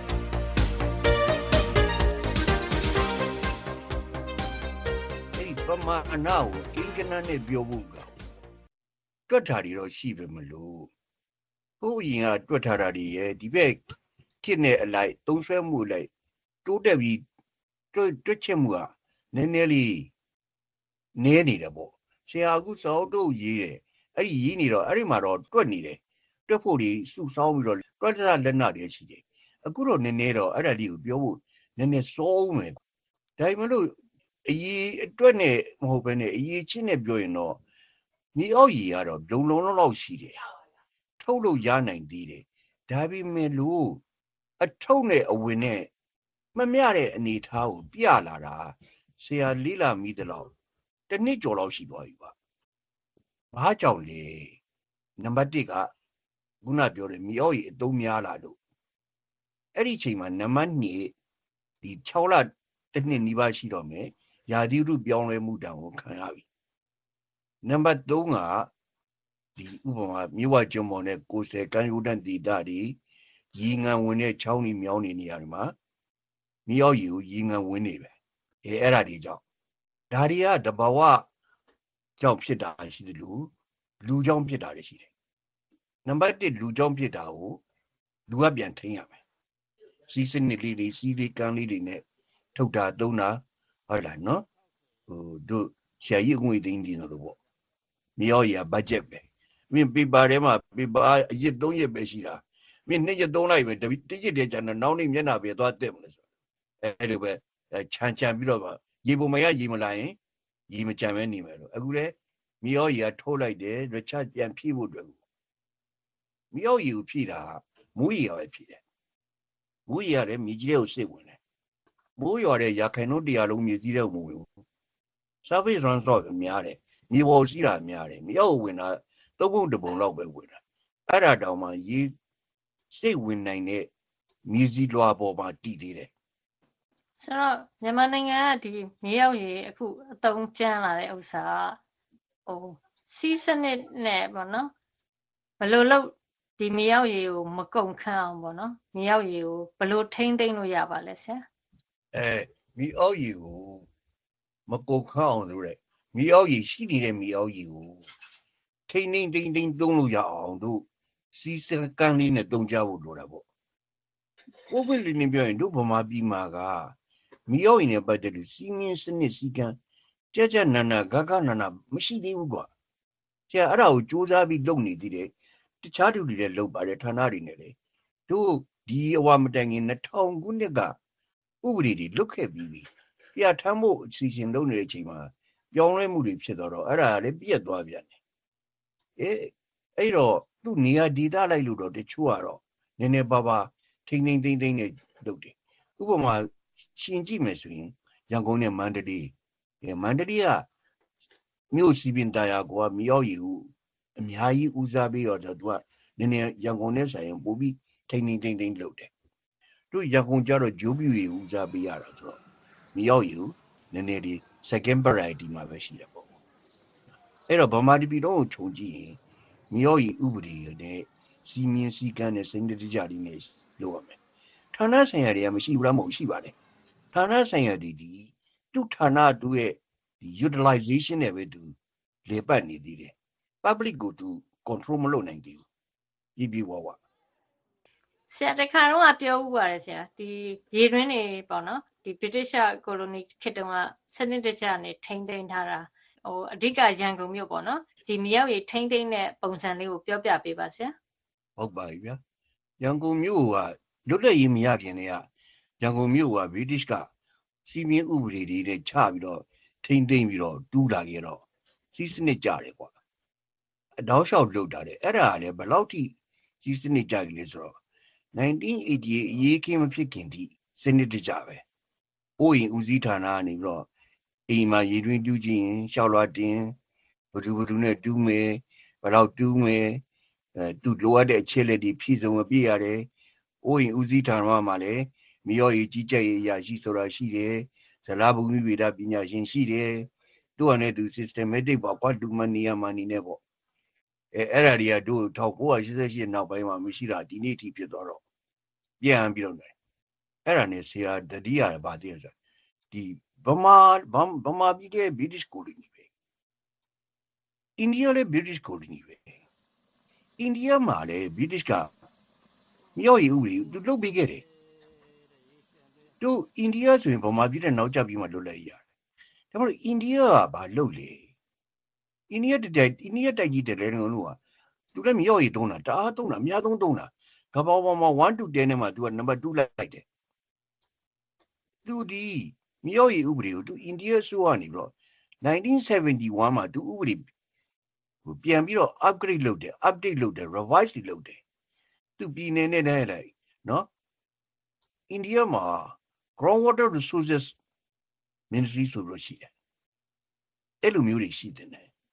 အဲ့ဒီပမာဏကိုအင်္ဂနာနဲ့ပြောဖို့ကတွက်ထားတွေတော့ရှိပဲမလို့ဟိုအရင်ကတွက်ထားတာတွေရဲ့ဒီဘက်ခစ်နဲ့အလိုက်သုံးဆွဲမှုလိုက်တိုးတက်ပြီးတွက်တွက်ချက်မှုကနည်းနည်းလေးနည်းနေတယ်ပေါ့ဆရာအခုစောက်တို့ရေးတယ်အဲ့ဒီရေးနေတော့အဲ့ဒီမှာတော့တွက်နေတယ်တွက်ဖို့ဒီစုဆောင်းပြီးတော့တွက်စားလက်နတွေရှိတယ်အခုတော့နည်းနည်းတော့အဲ့ဒါလေးကိုပြောဖို့နည်းနည်းစောမယ်ဒါပေမဲ့လို့အရေးအတွက်နဲ့မဟုတ်ဘဲနဲ့အရေးချင်းနဲ့ပြောရင်တော့မြေအောက်ရေကတော့လုံလုံလောက်လောက်ရှိတယ်ထုတ်လို့ရနိုင်သေးတယ်ဒါပေမဲ့လို့အထုပ်နဲ့အဝင်နဲ့မမျှတဲ့အနေအထားကိုပြလာတာဆရာလေးလာမိတယ်လို့တနည်းကြော်လောက်ရှိသွားပြီပါဘာကြောင့်လဲနံပါတ်တစ်ကခုနပြောတယ်မြေအောက်ရေအသုံးများလာလို့အဲ့ဒီချိန်မှာနံပါတ်နှစ်ဒီ၆လတစ်နှစ်နီးပါးရှိတော့မယ်ရာသီဥတုပြောင်းလဲမှုတံကိုခံရပြီနံပါတ်သုံးကဒီဥပမာမြေဝကျွန်းပေါ်နဲ့ကိုယ်ဆယ်ကမ်းရိုးတန်းဒေသတွေရေငံဝင်တဲ့ချောင်းတွေမြောင်းနေနေရတယ်မှာမြေအောက်ရေကိုရေငံဝင်နေပဲအဲအဲ့ဒါတွေကြောင့်ဒါတွေကတဘာဝကြောင့်ဖြစ်တာရှိတယ်လို့လူကြောင့်ဖြစ်တာလည်းရှိတယ်နံပါတ်တစ်လူကြောင့်ဖြစ်တာကိုလူကပြန်ထိန်းရမယ်စီးစနစ်လေးတွေစီးလေးကမ်းလေးတွေနဲ့ထုတ်တာသုံးတာဟုတ်လားနော်ဟိုတို့ဆရာကြီးငွေသိန်းနေလို့ပေါ့မြေအောက်ရေဘတ်ဂျက်ပဲမင်းပေပါထဲမှာပေပါအရစ်သုံးရက်ပဲရှိတာမင်းနှစ်ရက်သုံးလိုက်ပဲတစ်ရက်တည်းကျန်တော့နောက်နေ့မျက်နှာပဲသွားတက်မလို့ဆိုအဲ့လိုပဲခြံခြံပြီးတော့ရေပုံမရရေမလာရင်ရေမကြံပဲနေမယ်လို့အခုလဲမြေအောက်ရေကထိုးလိုက်တယ်ရချပြန်ဖြည့်ဖို့အတွက်မြေအောက်ရေကိုဖြည့်တာမိုးရေပဲဖြည့်တယ်မိုးရေရတယ်မြေကြီးတွေကိုစိတ်ဝင်တယ်မိုးရွာတဲ့ရာခိုင်နှုန်းတရားလုံးမြေကြီးတွေကိုမဝင်ဘူး surface runoff များတယ်မြေပေါ်ရှိတာများတယ်မြေအောက်ဝင်တာသုံးပုံတစ်ပုံလောက်ပဲဝင်တာအဲ့ဒါတောင်မှရေစိတ်ဝင်နိုင်တဲ့မြေကြီးလွှာပေါ်မှာတည်သေးတယ်ဆိုတော့မြန်မာနိုင်ငံကဒီမြေအောက်ရေအခုအသုံးကျန်းလာတဲ့ဥစ္စာဟိုစီးစနစ်နဲ့ပေါ့နော်ဘယ်လိုလုပ်ဒီမြေအောက်ရေကိုမကုန်ခန့်အောင်ပေါ့နော်မြေအောက်ရေကိုဘယ်လိုထိန်းသိမ်းလို့ရပါလဲဆရာအဲမြေအောက်ရေကိုမကုန်ခန့်အောင်လို့တဲ့မြေအောက်ရေရှိနေတဲ့မြေအောက်ရေကိုထိန်းသိမ်းထိန်းသိမ်းသုံးလို့ရအောင်တို့စီးစံကန်းလေးနဲ့တုံကြဖို့လိုတာပေါ့ကိုဗစ်လေးနေပြောရင်တို့ဗမာပြည်မှာကမြေအောက်ရေနဲ့ပတ်သက်လို့စီးမင်းစနစ်စီကံကြက်ကြက်နန္နာဂဂနန္နာမရှိသေးဘူးကွာဆရာအဲ့ဒါကိုစူးစမ်းပြီးလုပ်နေသေးတယ်တခြားသူတွေလည်းလုပ်ပါတယ်ဌာနတွေနဲ့လေတို့ဒီအဝမတိုင်ခင်၂၀၀၀ခုနှစ်ကဥပဒေတွေလွတ်ခဲ့ပြီးပြီပြဋ္ဌာန်းဖို့အစီအစဉ်လုပ်နေတဲ့အချိန်မှာပြောင်းလဲမှုတွေဖြစ်တော့အဲ့ဒါလည်းပြည့်သွားပြန်တယ်အေးအဲ့တော့သူ့နေရာဒေသလိုက်လို့တော့တချို့ကတော့နည်းနည်းပါးပါးထိမ့်ထိမ့်သိမ့်သိမ့်နဲ့လုပ်တယ်ဥပမာရှင်ကြည့်မယ်ဆိုရင်ရန်ကုန်နဲ့မန္တလေးအဲမန္တလေးကမြို့စီပင်တရားကမြေအောက်ရေကိုအများကြီးဦးစားပေးတော့သူကနည်းနည်းရန်ကုန်နဲ့ဆိုင်ရင်ပို့ပြီးထိမ့်ထိမ့်သိမ့်သိမ့်လုပ်တယ်တို့ရန်ကုန်ကျတော့ဂျိုးပြူရေဦးစားပေးရတာဆိုတော့မြေအောက်ရေကိုနည်းနည်းဒီ second variety မှာပဲရှိတယ်ပေါ့အဲ့တော့ဗမာပြည်တော့ခြုံကြည့်ရင်မြေအောက်ရေဥပဒေနဲ့စီမင်းစီကန်းနဲ့စနစ်တကျလေးနဲ့လုပ်ရမယ်ဌာနဆိုင်ရာတွေကမရှိဘူးလားမဟုတ်ရှိပါတယ်ဌာနဆိုင်ရာတွေဒီသူ့ဌာနတူရဲ့ဒီ utilization နဲ့ပဲသူလေပတ်နေသေးတယ် public ကိုသူ control မလုပ်နိုင်သေးဘူးပြီးပြီးဝါဝါဆရာတခါတော့ပြောဥပါတယ်ဆရာဒီရေတွင်းတွေပေါ့နော်ဒီ British colony ခေတ်တုန်းကစနစ်တကျနဲ့ထိန်းသိမ်းထားတာဟိုအဓိကရန်ကုန်မြို့ပေါ့နော်ဒီမြေအောက်ရေထိန်းသိမ်းတဲ့ပုံစံလေးကိုပြောပြပေးပါဆရာဟုတ်ပါပြီဗျာရန်ကုန်မြို့ကလွတ်လပ်ရေးမရခင်တည်းကရန်ကုန်မြို့က British ကစီမင်းဥပဒေတွေနဲ့ချပြီးတော့ထိမ့်သိမ့်ပြီးတော့တူးလာခဲ့တော့စီးစနစ်ကြတယ်ကွာအတောက်လျှောက်လုပ်တာတယ်အဲ့ဒါကလည်းဘယ်လောက်ထိစီးစနစ်ကြကြီးလဲဆိုတော့nineteen eighty-eightအရေးခင်းမဖြစ်ခင်ထိစနစ်တကျပဲအိုးရင်ဦးစီးဌာနကနေပြီးတော့အိမ်မှာရေတွင်းတူးခြင်းရှောက်လွှာတင်ဘဒူဘဒူနဲ့တူးမယ်ဘယ်လောက်တူးမယ်အဲတူလိုအပ်တဲ့အခြေလက်တွေဖြည့်စုံပြည့်ရတယ်အိုးရင်ဦးစီးဌာနမှာလည်းမြေရော်ကြီးကြီးကြက်ရရရှိဆိုတာရှိတယ်ဇလာဘူမိဗေဒပညာရှင်ရှိတယ်သူ့အနေနဲ့သူ systematic ပေါ့ကွာလူမနီယာမနီနဲ့ပေါ့အဲအဲ့ဒါတွေကတို့one thousand nine hundred eighty-eightနောက်ပိုင်းမှာမရှိတာဒီနေ့ထိဖြစ်သွားတော့ပြန်ပြီးတော့တယ်အဲ့ဒါနဲ့ဆရာတတိယရပါသေးတယ်ဆိုဒီဗမာဗမာပြည်တဲ့ British colony ပဲအိန္ဒိယလည်း British colony ပဲအိန္ဒိယမှာလည်း British ကမြောက်ရည်ဥပဒေသူလုပ်ပေးခဲ့တယ်တို့အိန္ဒိယဆိုရင်ဗမာပြည်တဲ့နောက်ကျပြီးမှလွတ်လပ်ရတယ်ဒါပေမဲ့အိန္ဒိယကဘာလုပ်လဲအိန္ဒိယတိုက်အိန္ဒိယတိုက်ကြီးတဲ့လည်းငုံလို့ကသူလည်းမြောက်ရည်သုံးတာတအားသုံးတာအများဆုံးသုံးတာကဘာပေါ်မှာone to tenနဲ့မှသူက number two လိုက်တယ်သူဒီမြောက်ရည်ဥပဒေကိုသူအိန္ဒိယဆိုကနေပြီးတော့nineteen seventy-oneမှာသူဥပဒေပြန်ပြီးတော့ upgrade လုပ်တယ် update လုပ်တယ် revise လုပ်တယ်သူပြည်နယ်နဲ့နဲ့လိုက်နော်အိန္ဒိယမှာ groundwater resources ministry ဆိုလို့ရှိတယ်အဲ့လိုမျိုးတွေရှိတယ်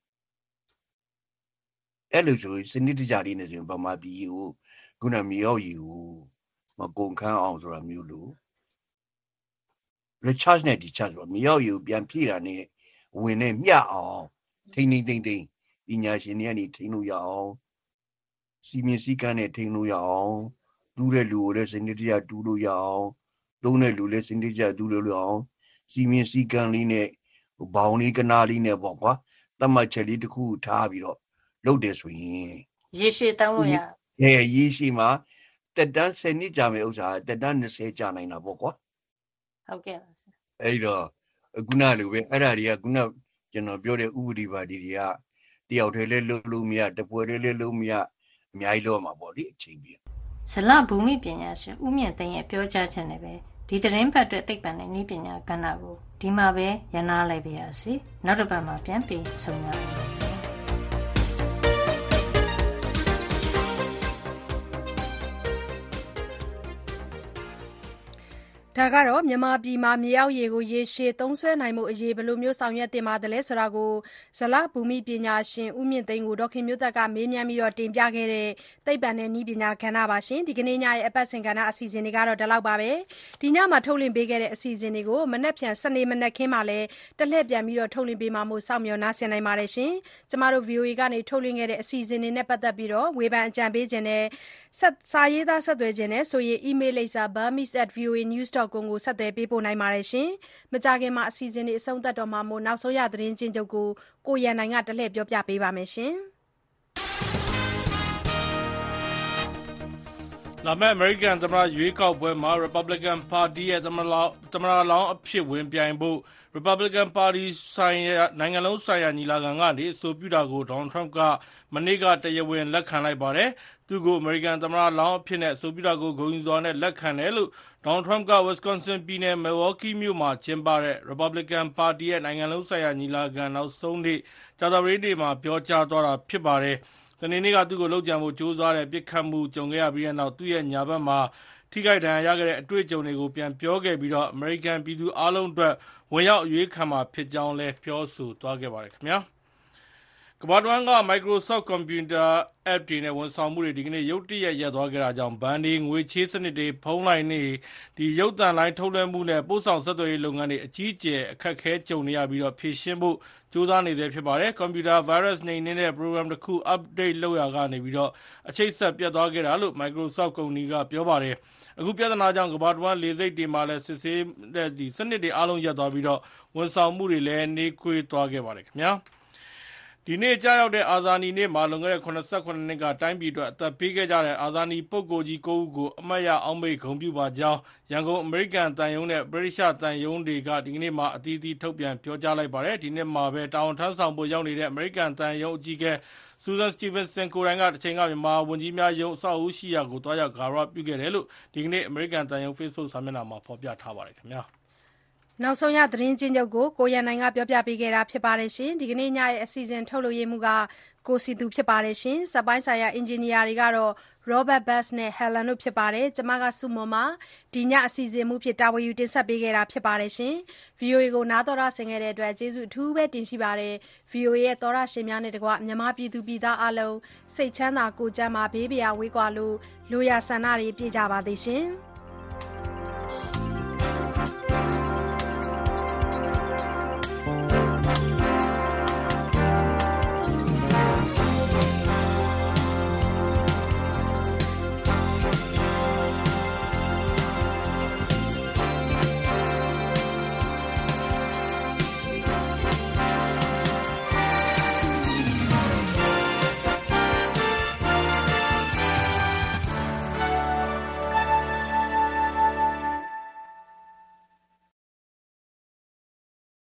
အဲ့လိုဆိုစနစ်တကျလေးနဲ့ဆိုရင်ဗမာပြည်ကိုခုနမြေရောက်ရီကိုမကုန်ခန်းအောင်ဆိုတာမျိုးလို့ recharge နဲ့ discharge ဆိုမြေရောက်ရီကိုပြန်ဖြည့်တာနဲ့ဝင်နဲ့မျှအောင်ထိန်းထိန်းသိမ့်သိမ့်ပညာရှင်တွေကနေထိန်းလို့ရအောင်စီမင်းစည်းကမ်းနဲ့ထိန်းလို့ရအောင်တူးတဲ့လူကိုလည်းစနစ်တကျတူးလို့ရအောင်လုံးတဲ့လူလည်းစနစ်တကျတူးလို့ရအောင်စီမင်းစည်းကမ်းလေးနဲ့ဘောင်လေးကနာလေးနဲ့ပေါ့ကွာတတ်မှတ်ချက်လေးတစ်ခုထားပြီးတော့လုပ်တယ်ဆိုရင်ရေရှည်တောင်းလို့ရအဲရေရှည်မှာတက်တန်းtenနှစ်ကြာမယ်ဥစ္စာတက်တန်းtwentyကြာနိုင်တာပေါ့ကွာဟုတ်ကဲ့ပါဆရာအဲ့တော့ခုနလိုပဲအဲ့ဒါတွေကခုနကျွန်တော်ပြောတဲ့ဥပဒေပါဒီတွေကတယောက်တည်းလည်းလုပ်လို့မရတပွဲတည်းလည်းလုပ်မရအများကြီးလုပ်မှာပေါ့လေအချိန်ပြဇလဘူမိပညာရှင်ဦးမြင့်သိန်းရဲ့ပြောကြားချက်နဲ့ပဲဒီသတင်းပတ်အတွက်သိပ္ပံနဲ့နည်းပညာကဏ္ဍကိုဒီမှာပဲရနာလိုက်ပါရစေနောက်တစ်ပတ်မှာပြန်ပြီးဆုံရအောင်ဒါကတော့မြန်မာပြည်မှာမြေအောက်ရေကိုရေရှည်သုံးစွဲနိုင်မှုအရေးဘယ်လိုမျိုးဆောင်ရွက်တင်ပါတယ်လဲဆိုတာကိုဇလဘူမိပညာရှင်ဦးမြင့်သိန်းကိုဒေါခင်မျိုးသက်ကမေးမြန်းပြီးတော့တင်ပြခဲ့တဲ့သိပ္ပံနဲ့နည်းပညာကဏ္ဍပါရှင်ဒီကနေ့ညရဲ့အပတ်စဉ်ကဏ္ဍအစီအစဉ်တွေကတော့ဒီလောက်ပါပဲဒီညမှာထုတ်လွှင့်ပေးခဲ့တဲ့အစီအစဉ်တွေကိုမနက်ဖြန်စနေမနက်ခင်းမှာလည်းတလှည့်ပြန်ပြီးတော့ထုတ်လွှင့်ပေးမှာမို့စောင့်မျှော်နားဆင်နိုင်ပါတယ်ရှင်ကျမတို့ ဗီအိုအေ ကနေထုတ်လွှင့်ခဲ့တဲ့အစီအစဉ်တွေနဲ့ပတ်သက်ပြီးတော့ဝေဖန်အကြံပေးခြင်းနဲ့စာရေးသားဆက်သွယ်ခြင်းနဲ့ဆိုရင် email လိပ်စာ burmese at voa news dot com ကိုဆက်သွယ်ပေးပို့နိုင်ပါတယ်ရှင်။မကြခင်မှာအစီအစဉ်တွေအဆုံးသတ်တော့မှာမို့နောက်ဆုံးရသတင်းချင်းချုပ်ကိုကိုရန်နိုင်ကတလှည့်ပြောပြပေးပါမယ်ရှင်။လာမယ့် American သမ္မတရွေးကောက်ပွဲမှာ Republican Party ရဲ့သမ္မတလောင်းသမ္မတလောင်းအဖြစ်ဝင်ပြိုင်ဖို့ Republican Party ဆိုင်ရာနိုင်ငံလုံးဆိုင်ရာညီလာခံကနေအဆိုပြုတာကို Donald Trump ကမနေ့ကတရားဝင်လက်ခံလိုက်ပါတယ်။သူကို American သမ္မတလောင်းအဖြစ်နဲ့အဆိုပြုတာကိုဂုဏ်ယူစွာနဲ့လက်ခံတယ်လို့ Donald Trump က Wisconsin ပြည်နယ် Milwaukee မြို့မှာကျင်းပတဲ့ Republican Party ရဲ့နိုင်ငံလုံးဆိုင်ရာညီလာခံနောက်ဆုံးနေ့ကြာသပတေးနေ့မှာပြောကြားသွားတာဖြစ်ပါတယ်။စနေနေ့ကသူ့ကိုလုပ်ကြံဖို့ကြိုးစားတဲ့ပြစ်ခတ်မှုကြုံခဲ့ရပြီးတဲ့နောက်သူ့ရဲ့ညာဘက်မှာထိခိုက်ဒဏ်ရာရခဲ့တဲ့အတွေ့အကြုံတွေကိုပြန်ပြောခဲ့ပြီးတော့ American ပြည်သူအလုံးအတွက်ဝင်ရောက်အရွေးခံမှာဖြစ်ကြောင်းလည်းပြောဆိုသွားခဲ့ပါတယ်ခင်ဗျာ။ကမ္ဘာတဝန်းက Microsoft Computer App တွေနဲ့ဝန်ဆောင်မှုတွေဒီကနေ့ရုတ်တရက်ရပ်သွားခဲ့တာကြောင့်ဘဏ်တွေငွေချေးစနစ်တွေဖုန်းလိုင်းတွေဒီရုပ်သံလိုင်းထုတ်လွှင့်မှုနဲ့ပို့ဆောင်ဆက်သွယ်ရေးလုပ်ငန်းတွေအကြီးအကျယ်အခက်အခဲကြုံနေရပြီးတော့ဖြည့်ရှင်းဖို့ကြိုးစားနေသေးဖြစ်ပါတယ်။ Computer virus နှိမ်နင်းတဲ့ program တစ်ခု update လုပ်ရကနေပြီးတော့အချိတ်ဆက်ပြတ်သွားခဲ့တာလို့ Microsoft ကုမ္ပဏီကပြောပါတယ်။အခုပြဿနာကြောင့်ကမ္ဘာတဝန်းလေဆိပ်တွေမှာလည်းစစ်ဆေးတဲ့ဒီစနစ်တွေအားလုံးရပ်သွားပြီးတော့ဝန်ဆောင်မှုတွေလည်းနှေးကွေးသွားခဲ့ပါတယ်ခင်ဗျာ။ဒီနေ့ကြာရောက်တဲ့အာဇာနည်နေ့မှာလွန်ခဲ့တဲ့၇၇နှစ်ကတိုင်းပြည်အတွက်အသက်ပေးခဲ့ကြတဲ့အာဇာနည်ပုဂ္ဂိုလ်ကြီး၉ဦးကိုအမတ်ရအောက်မေ့ဂုဏ်ပြုပါကြောင်းရန်ကုန်အမေရိကန်တန်ယုံနဲ့ဗြိတိရှတန်ယုံတွေကဒီကနေ့မှအသီးသီးထုတ်ပြန်ပြောကြားလိုက်ပါတယ်။ဒီနေ့မှာပဲတာဝန်ထမ်းဆောင်ဖို့ရောက်နေတဲ့အမေရိကန်တန်ယုံအကြီးအကဲဆူဇန်စတီဗန်ဆန်ကိုရိုင်းကတစ်ချိန်ကမြန်မာဝန်ကြီးများယုံအဆောက်အဦရှိရာကိုတွားရောက်ဂါရဝပြုခဲ့တယ်လို့ဒီကနေ့အမေရိကန်တန်ယုံ Facebook စာမျက်နှာမှာဖော်ပြထားပါတယ်ခင်ဗျာနောက်ဆုံးရသတင်းချင်းချုပ်ကိုကိုရန်နိုင်ကပြောပြပေးခဲ့တာဖြစ်ပါတယ်ရှင်ဒီကနေ့ညရဲ့အစီအစဉ်ထုတ်လွှင့်မှုကကိုစီသူဖြစ်ပါတယ်ရှင်စက်ပိုင်းဆိုင်ရာအင်ဂျင်နီယာတွေကတော့ Robert Bass နဲ့ Helen တို့ဖြစ်ပါတယ်ကျမကစုမွန်မှာဒီညအစီအစဉ်မှုဖြစ်တာဝန်ယူတင်ဆက်ပေးခဲ့တာဖြစ်ပါတယ်ရှင် ဗီအိုအေ ကိုနားတော်ရဆင်ခဲ့တဲ့အတွက်ကျေးဇူးအထူးပဲတင်ရှိပါတယ် ဗီအိုအေ ရဲ့သောရရှင်များနဲ့တကွမြန်မာပြည်သူပြည်သားအလုံးစိတ်ချမ်းသာကိုယ်ကျန်းမာဘေးပရာဝေးကွာလို့လိုရာဆန္ဒတွေပြည့်ကြပါသေးရှင်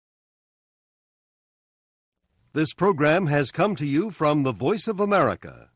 This program has come to you from the Voice of America,